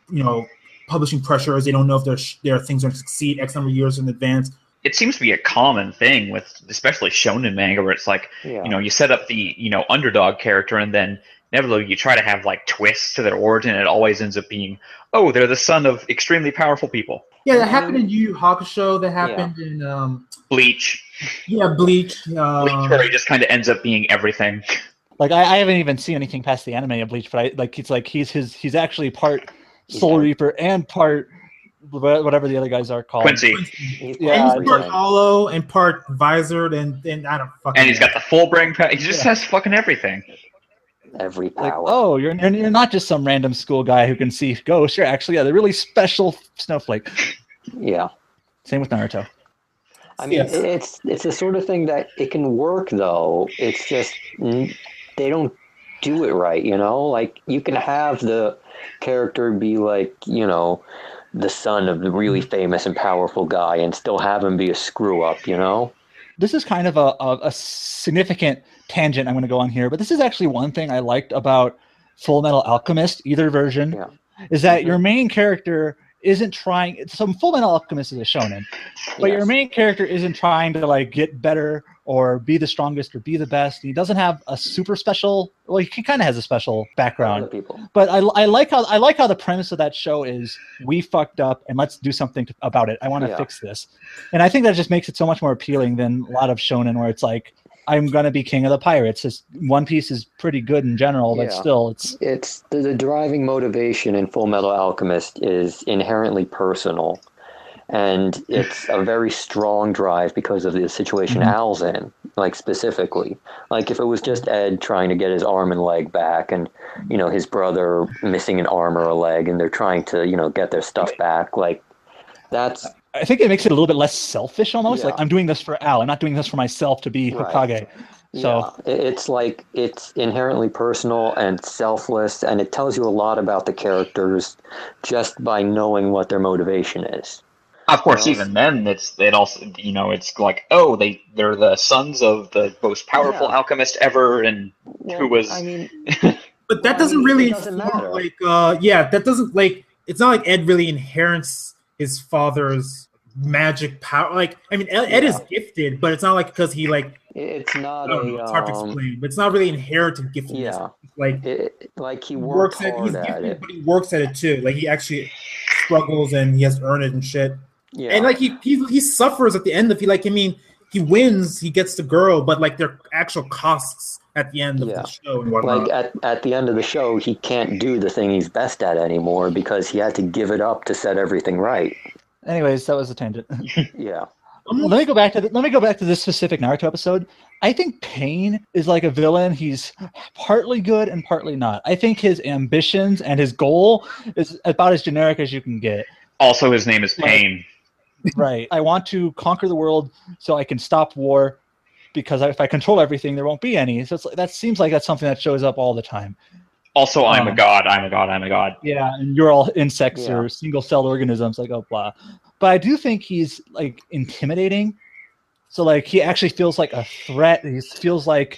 publishing pressures. They don't know if there are things going to succeed X number of years in advance. It seems to be a common thing with especially shonen manga where it's you set up the, underdog character and then inevitably you try to have twists to their origin. And it always ends up being, they're the son of extremely powerful people. Yeah, that happened in Yu Yu Hakusho. That happened in Bleach. Yeah, Bleach. Bleach, where he just kind of ends up being everything. I haven't even seen anything past the anime of Bleach, but he's actually part Soul Reaper and part whatever the other guys are called. Quincy. Yeah, he's part Hollow and part Visored, and I don't fucking. And he's got the full brain power. He just has fucking everything. Every power. You're not just some random school guy who can see ghosts. You're actually the really special snowflake. Yeah. Same with Naruto. I mean, it's the sort of thing that it can work though. It's just they don't do it right. You can have the character be the son of the really famous and powerful guy and still have him be a screw up, This is kind of a significant tangent I'm going to go on here, but this is actually one thing I liked about Full Metal Alchemist, either version, is that your main character isn't trying. Some Full Metal Alchemist is a shonen, but your main character isn't trying to get better or be the strongest or be the best. He doesn't have a super special. Well, he kind of has a special background. But I like how the premise of that show is we fucked up and let's do something about it. I want to fix this, and I think that just makes it so much more appealing than a lot of shonen where it's I'm gonna be king of the pirates. One Piece is pretty good in general, but still, it's the driving motivation in Full Metal Alchemist is inherently personal, and it's a very strong drive because of the situation Al's in. Specifically, if it was just Ed trying to get his arm and leg back, and his brother missing an arm or a leg, and they're trying to get their stuff back, that's. I think it makes it a little bit less selfish almost. I'm doing this for Al. I'm not doing this for myself to be Hokage. So it's inherently personal and selfless, and it tells you a lot about the characters just by knowing what their motivation is. Of course, even then, it also, it's like, oh, they're the sons of the most powerful alchemist ever, and who was. I mean, but that doesn't really matter. That doesn't it's not like Ed really inherits his father's magic power. Like, I mean, Ed is gifted, but it's not like because he it's not it's hard to explain, but it's not really inherited giftedness. Yeah, he works hard he's at gifted, it, but he works at it too. Like, he actually struggles and he has to earn it and shit. Yeah, and he suffers at the end of he wins, he gets the girl, but there are actual costs at the end of the show and whatnot. Like at the end of the show, he can't do the thing he's best at anymore because he had to give it up to set everything right. Anyways, that was a tangent. Yeah. Let me go back to this specific Naruto episode. I think Pain is like a villain. He's partly good and partly not. I think his ambitions and his goal is about as generic as you can get. Also, his name is Pain. Right. I want to conquer the world so I can stop war, because if I control everything, there won't be any. So that seems like that's something that shows up all the time. Also, I'm a god, I'm a god, I'm a god. Yeah, and you're all insects or single-celled organisms, blah. But I do think he's intimidating. So he actually feels like a threat. He feels like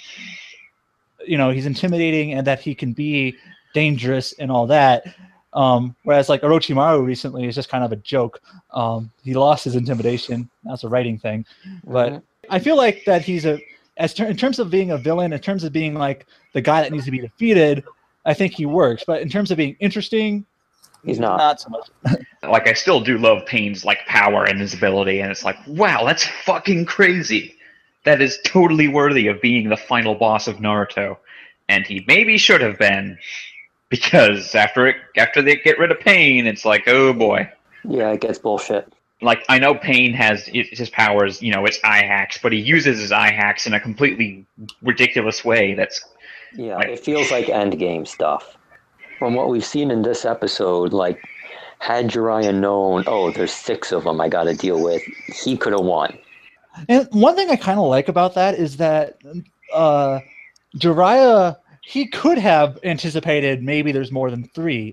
he's intimidating and that he can be dangerous and all that. Whereas Orochimaru recently is just kind of a joke. He lost his intimidation. That's a writing thing. But I feel like that he's in terms of being a villain, in terms of being the guy that needs to be defeated, I think he works. But in terms of being interesting, he's not so much. I still do love Pain's power and his ability, and it's wow, that's fucking crazy. That is totally worthy of being the final boss of Naruto, and he maybe should have been, because after they get rid of Pain, it's oh boy. Yeah, it gets bullshit. I know Pain has his powers, it's eye hacks, but he uses his eye hacks in a completely ridiculous way. That's it feels like endgame stuff. From what we've seen in this episode, had Jiraiya known, there's 6 of them I got to deal with, he could have won. And one thing I kind of like about that is that Jiraiya, he could have anticipated maybe there's more than 3.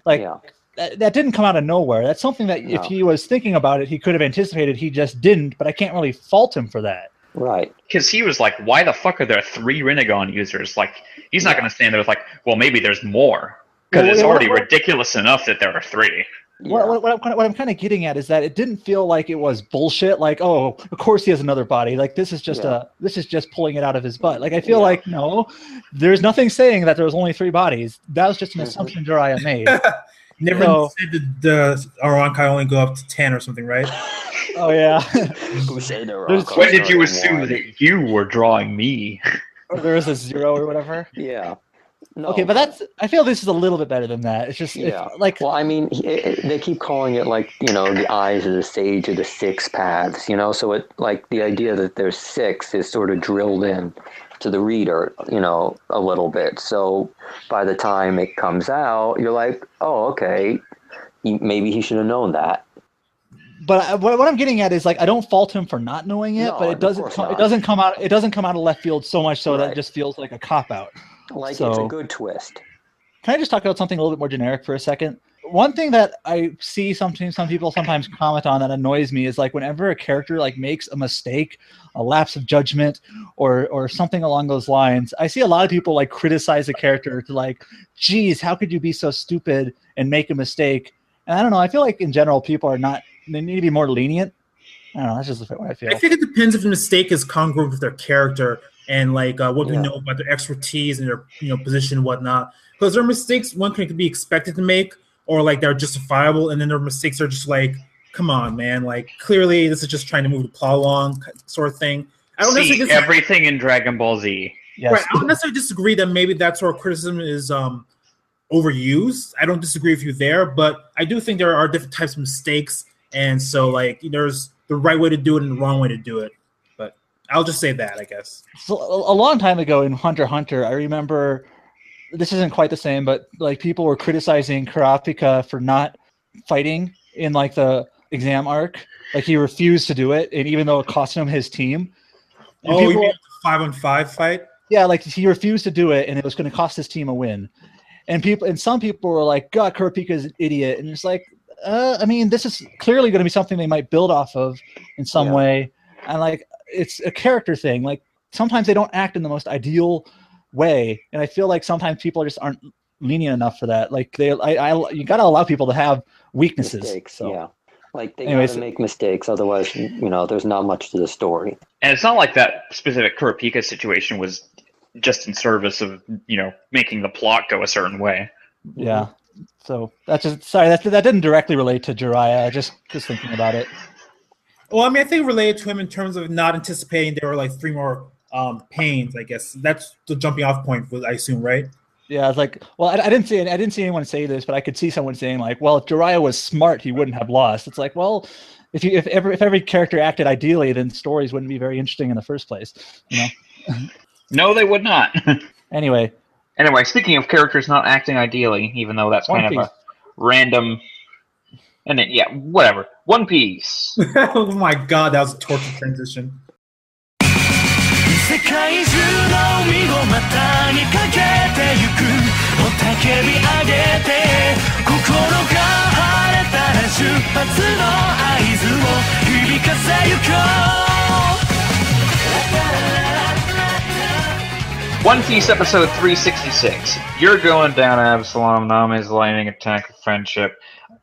That didn't come out of nowhere. That's something that if he was thinking about it, he could have anticipated. He just didn't, but I can't really fault him for that. Right. Because he was why the fuck are there 3 Rinnegan users? He's not going to stand there with well, maybe there's more. Because it's already ridiculous enough that there are 3. Yeah. What I'm kind of getting at is that it didn't feel like it was bullshit. Of course he has another body. This is just pulling it out of his butt. I feel no, there's nothing saying that there was only 3 bodies. That was just an assumption Jiraiya made. Never said that the Arrankai only go up to 10 or something, right? Oh yeah. Who said Arrankai? When did you assume that you were drawing me? Or there was a 0 or whatever. Yeah. No. Okay, but I feel this is a little bit better than that. It's just well, I mean, they keep calling it the eyes of the sage of the 6 paths, so it the idea that there's 6 is sort of drilled in to the reader, a little bit. So by the time it comes out, you're oh, okay, maybe he should have known that. But what I'm getting at is I don't fault him for not knowing it, but it doesn't come out of left field so much so that it just feels like a cop out. It's a good twist. Can I just talk about something a little bit more generic for a second? One thing that I see some people sometimes comment on that annoys me is whenever a character makes a mistake, a lapse of judgment, or something along those lines, I see a lot of people criticize a character to geez, how could you be so stupid and make a mistake? And I don't know. I feel in general people are not. They need to be more lenient. I don't know. That's just what I feel. I think it depends if the mistake is congruent with their character and what we know about their expertise and their position and whatnot. Because there are mistakes one can be expected to make, or they're justifiable, and then there are mistakes that are just come on, man, clearly this is just trying to move the plot along, sort of thing. I don't necessarily everything in Dragon Ball Z. Yes. Right. I don't necessarily disagree that maybe that sort of criticism is overused. I don't disagree with you there, but I do think there are different types of mistakes, and so there's the right way to do it and the wrong way to do it. But I'll just say that, I guess. So a long time ago in Hunter x Hunter, I remember, this isn't quite the same, but people were criticizing Kurapika for not fighting in the exam arc. He refused to do it, and even though it cost him his team. And you mean the 5-on-5 fight? Yeah, he refused to do it, and it was going to cost his team a win. And some people were God, Kurapika is an idiot, and it's I mean, this is clearly going to be something they might build off of in some way. And like, it's a character thing. Like sometimes they don't act in the most ideal way. And I feel like sometimes people just aren't lenient enough for that. Like you got to allow people to have weaknesses. Mistakes, so. Yeah. Like they gotta make mistakes. Otherwise, there's not much to the story. And it's not like that specific Kurapika situation was just in service of, making the plot go a certain way. Yeah. So that's just that didn't directly relate to Jiraiya. Just thinking about it. Well, I mean, I think it related to him in terms of not anticipating there were like 3 more pains. I guess that's the jumping off point. I assume, right? Yeah, it's like, well, I didn't see anyone say this, but I could see someone saying like, well, if Jiraiya was smart, he wouldn't have lost. It's like, well, if every character acted ideally, then stories wouldn't be very interesting in the first place. No, they would not. Anyway, speaking of characters not acting ideally, even though that's kind of a random, and then whatever. One Piece. Oh my God, that was a torture transition. 世界中の海を股にかけてゆく雄たけび上げて心が晴れたら出発の合図を響かせゆこう One Piece episode 366. You're going down Absalom, Nami's lightning attack of friendship.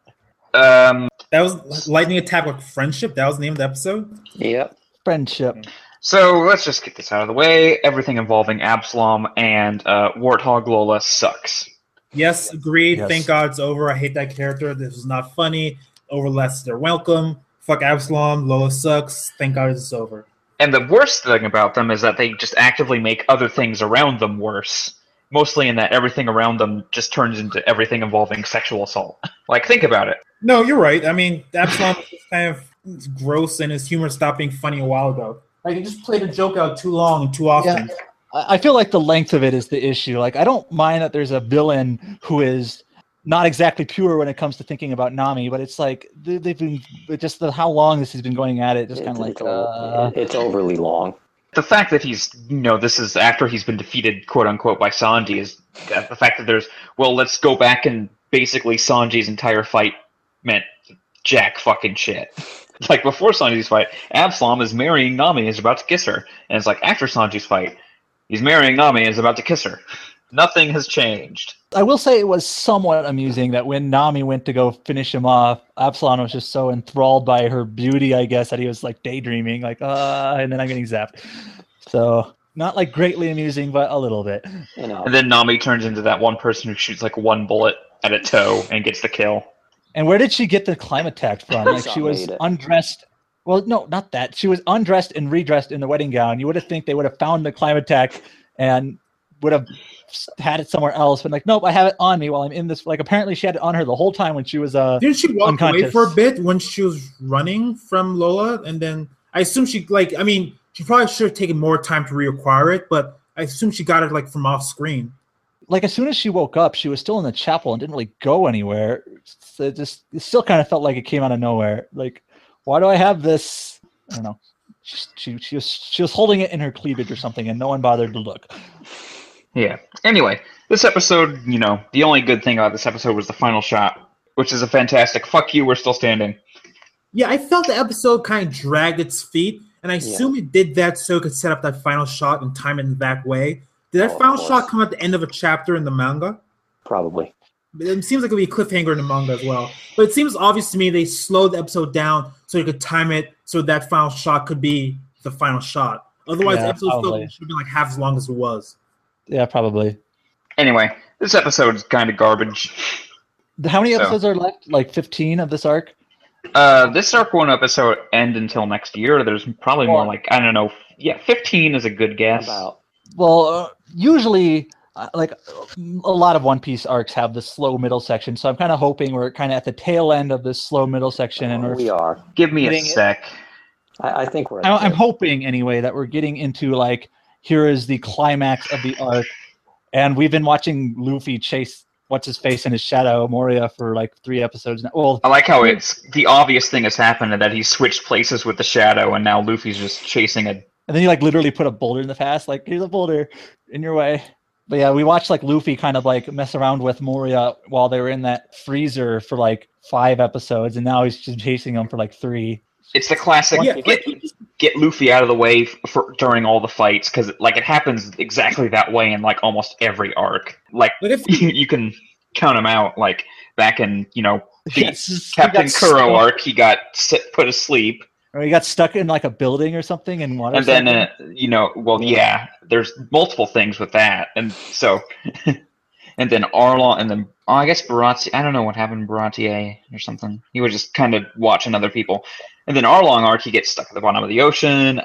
That was lightning attack with friendship? That was the name of the episode? Yep. Friendship. So let's just get this out of the way. Everything involving Absalom and Warthog Lola sucks. Yes, agreed. Yes. Thank God it's over. I hate that character. This was not funny. Overless they're welcome. Fuck Absalom. Lola sucks. Thank God it's over. And the worst thing about them is that they just actively make other things around them worse. Mostly in that everything around them just turns into everything involving sexual assault. Like, think about it. No, you're right. I mean, Absalom was kind of gross and his humor stopped being funny a while ago. Like, he just played a joke out too long and too often. Yeah, I feel like the length of it is the issue. Like, I don't mind that there's a villain who is not exactly pure when it comes to thinking about Nami, but it's like they've been just how long this has been going at it. Just kind of like it's overly long. The fact that he's, this is after he's been defeated, quote unquote, by Sanji is the fact that let's go back and basically Sanji's entire fight meant jack fucking shit. Like, before Sanji's fight, Absalom is marrying Nami and is about to kiss her. And it's like, after Sanji's fight, he's marrying Nami and is about to kiss her. Nothing has changed. I will say it was somewhat amusing that when Nami went to go finish him off, Absalom was just so enthralled by her beauty, I guess, that he was like daydreaming, like, and then I'm getting zapped. So, not like greatly amusing, but a little bit. And then Nami turns into that one person who shoots like one bullet at a toe and gets the kill. And where did she get the Climatex from? Like, she was undressed. Well, no, not that. She was undressed and redressed in the wedding gown. You would have think they would have found the Climatex and would have had it somewhere else. But like, nope, I have it on me while I'm in this. Like, apparently she had it on her the whole time when she was Didn't she walk away for a bit when she was running from Lola? And then I assume she she probably should have taken more time to reacquire it, but I assume she got it from off screen. Like, as soon as she woke up, she was still in the chapel and didn't really go anywhere. So it still kind of felt like it came out of nowhere. Like, why do I have this? I don't know. She was holding it in her cleavage or something, and no one bothered to look. Yeah. Anyway, this episode, the only good thing about this episode was the final shot, which is a fantastic "fuck you, we're still standing." Yeah, I felt the episode kind of dragged its feet, and I assume it did that so it could set up that final shot and time it in that way. Did that final shot come at the end of a chapter in the manga? Probably. It seems like it would be a cliffhanger in the manga as well. But it seems obvious to me they slowed the episode down so you could time it so that final shot could be the final shot. Otherwise, the episode should have been like half as long as it was. Yeah, probably. Anyway, this episode is kind of garbage. How many episodes are left? Like 15 of this arc? This arc won't episode end until next year. There's probably more like, I don't know. Yeah, 15 is a good guess. Well, usually, like a lot of One Piece arcs have the slow middle section, so I'm kind of hoping we're kind of at the tail end of this slow middle section, and we are. Give me a sec. I think we're. I'm hoping anyway that we're getting into like here is the climax of the arc, and we've been watching Luffy chase what's his face in his shadow Moria for like 3 episodes now. Well, I like how it's the obvious thing has happened and that he switched places with the shadow, and now Luffy's just chasing it. And then you like literally put a boulder in the past, like here's a boulder in your way. But yeah, we watched like Luffy kind of like mess around with Moria while they were in that freezer for like 5 episodes, and now he's just chasing them for like 3. It's the classic get Luffy out of the way during all the fights, because like it happens exactly that way in like almost every arc. Like you can count him out. Like back in the Captain Kuro arc, he got put asleep. Or he got stuck in like a building or something and water. And then there's multiple things with that, and so. And then Arlong, and then I guess Baratier. I don't know what happened to Baratier or something. He was just kind of watching other people. And then Arlong arc, he gets stuck at the bottom of the ocean.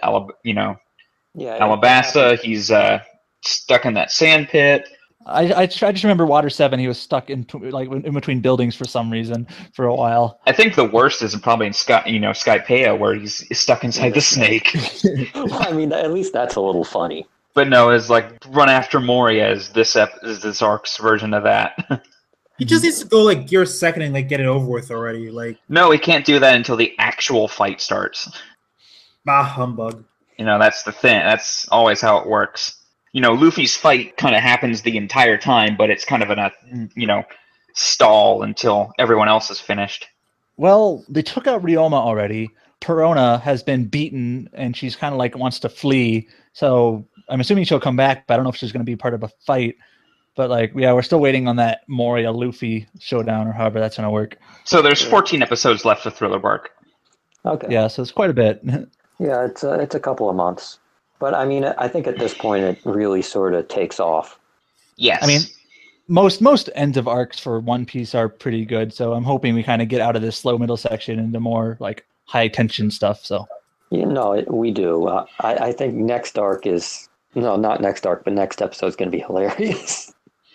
Alabasta, he's stuck in that sand pit. I just remember Water 7. He was stuck in between buildings for some reason for a while. I think the worst is probably in Skypiea, where he's stuck inside the snake. I mean, at least that's a little funny. But no, it's like Run After Moria is this arc's version of that. He just needs to go like Gear 2nd and like get it over with already. Like no, he can't do that until the actual fight starts. Bah humbug. That's the thing. That's always how it works. Luffy's fight kind of happens the entire time, but it's kind of in a stall until everyone else is finished. Well, they took out Ryoma already. Perona has been beaten, and she's kind of like wants to flee. So I'm assuming she'll come back, but I don't know if she's going to be part of a fight. But we're still waiting on that Moria Luffy showdown, or however that's going to work. So there's 14 episodes left of Thriller Bark. Okay. Yeah, so it's quite a bit. Yeah, it's a couple of months, but I mean, I think at this point it really sort of takes off. Yes. I mean, most ends of arcs for One Piece are pretty good, so I'm hoping we kind of get out of this slow middle section into more like high tension stuff. So. We do. I think next arc is not next arc, but next episode is going to be hilarious.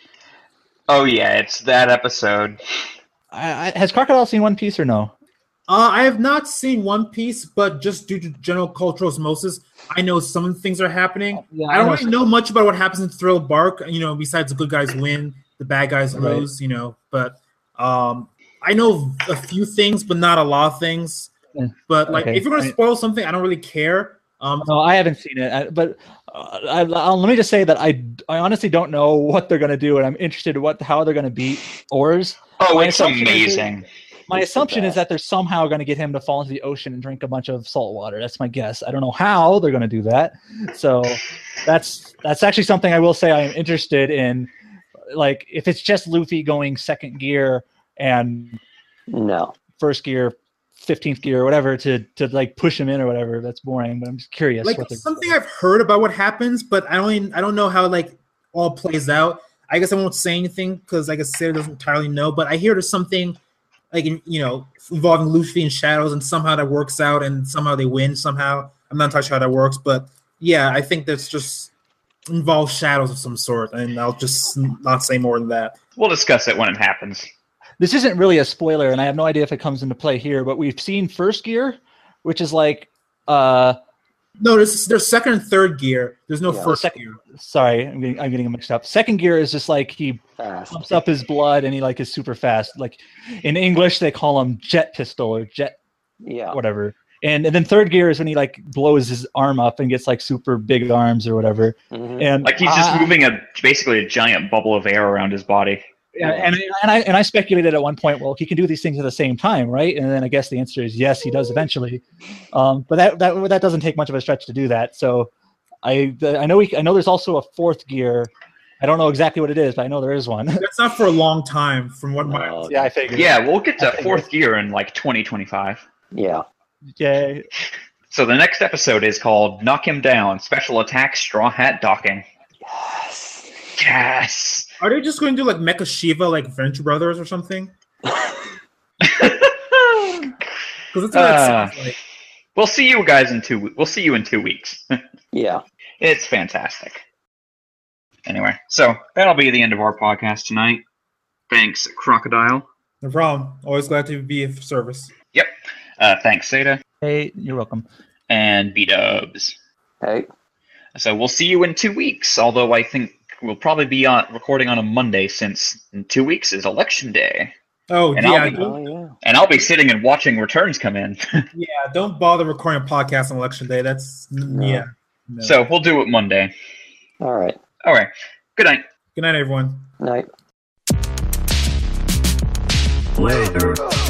Oh yeah, it's that episode. Has Crocodile seen One Piece or no? I have not seen One Piece, but just due to general cultural osmosis, I know some things are happening. Yeah, I don't really know much about what happens in Thriller Bark. Besides the good guys win, the bad guys lose. But I know a few things, but not a lot of things. But if you're going to spoil something, I don't really care. No, I haven't seen it, but let me just say that I honestly don't know what they're going to do, and I'm interested in how they're going to beat Oars. Oh, it's amazing. My assumption is that they're somehow going to get him to fall into the ocean and drink a bunch of salt water. That's my guess. I don't know how they're going to do that. So that's actually something I will say I am interested in. Like, if it's just Luffy going second gear and first gear, 15th gear or whatever to like push him in or whatever, that's boring. But I'm just curious. Like something I've heard about what happens, but I don't know how like all plays out. I guess I won't say anything because I guess Sarah doesn't entirely know. But I hear there's something like involving Luffy and Shadows, and somehow that works out, and somehow they win. Somehow I'm not entirely sure how that works, but yeah, I think that's just involves Shadows of some sort, and I'll just not say more than that. We'll discuss it when it happens. This isn't really a spoiler, and I have no idea if it comes into play here, but we've seen first gear, which is like no, there's second and third gear. There's no first gear. Sorry, I'm getting mixed up. Second gear is just like he pumps up his blood and he like is super fast. Like in English, they call him jet pistol or jet, whatever. And then third gear is when he like blows his arm up and gets like super big arms or whatever. Mm-hmm. And like he's just moving basically a giant bubble of air around his body. Yeah, and I speculated at one point, well, he can do these things at the same time, right? And then I guess the answer is yes, he does eventually. But that doesn't take much of a stretch to do that. So I know there's also a fourth gear. I don't know exactly what it is, but I know there is one. That's not for a long time, from what my I figured. Yeah, we'll get to fourth gear in like 2025. Yeah. Yay. So the next episode is called Knock Him Down, Special Attack Straw Hat Docking. Yes. Are they just going to do like Mecha Shiva, like Venture Brothers or something? Because that's what it sounds like. We'll see you guys We'll see you in 2 weeks. Yeah. It's fantastic. Anyway, so that'll be the end of our podcast tonight. Thanks, Crocodile. No problem. Always glad to be of service. Yep. Thanks, Seda. Hey, you're welcome. And B-Dubs. Hey. So we'll see you in 2 weeks, although I think we'll probably be recording on a Monday since in 2 weeks is Election Day. Oh, and And I'll be sitting and watching returns come in. Yeah, don't bother recording a podcast on Election Day. That's, No. So we'll do it Monday. All right. All right. Good night. Good night, everyone. Night. Later.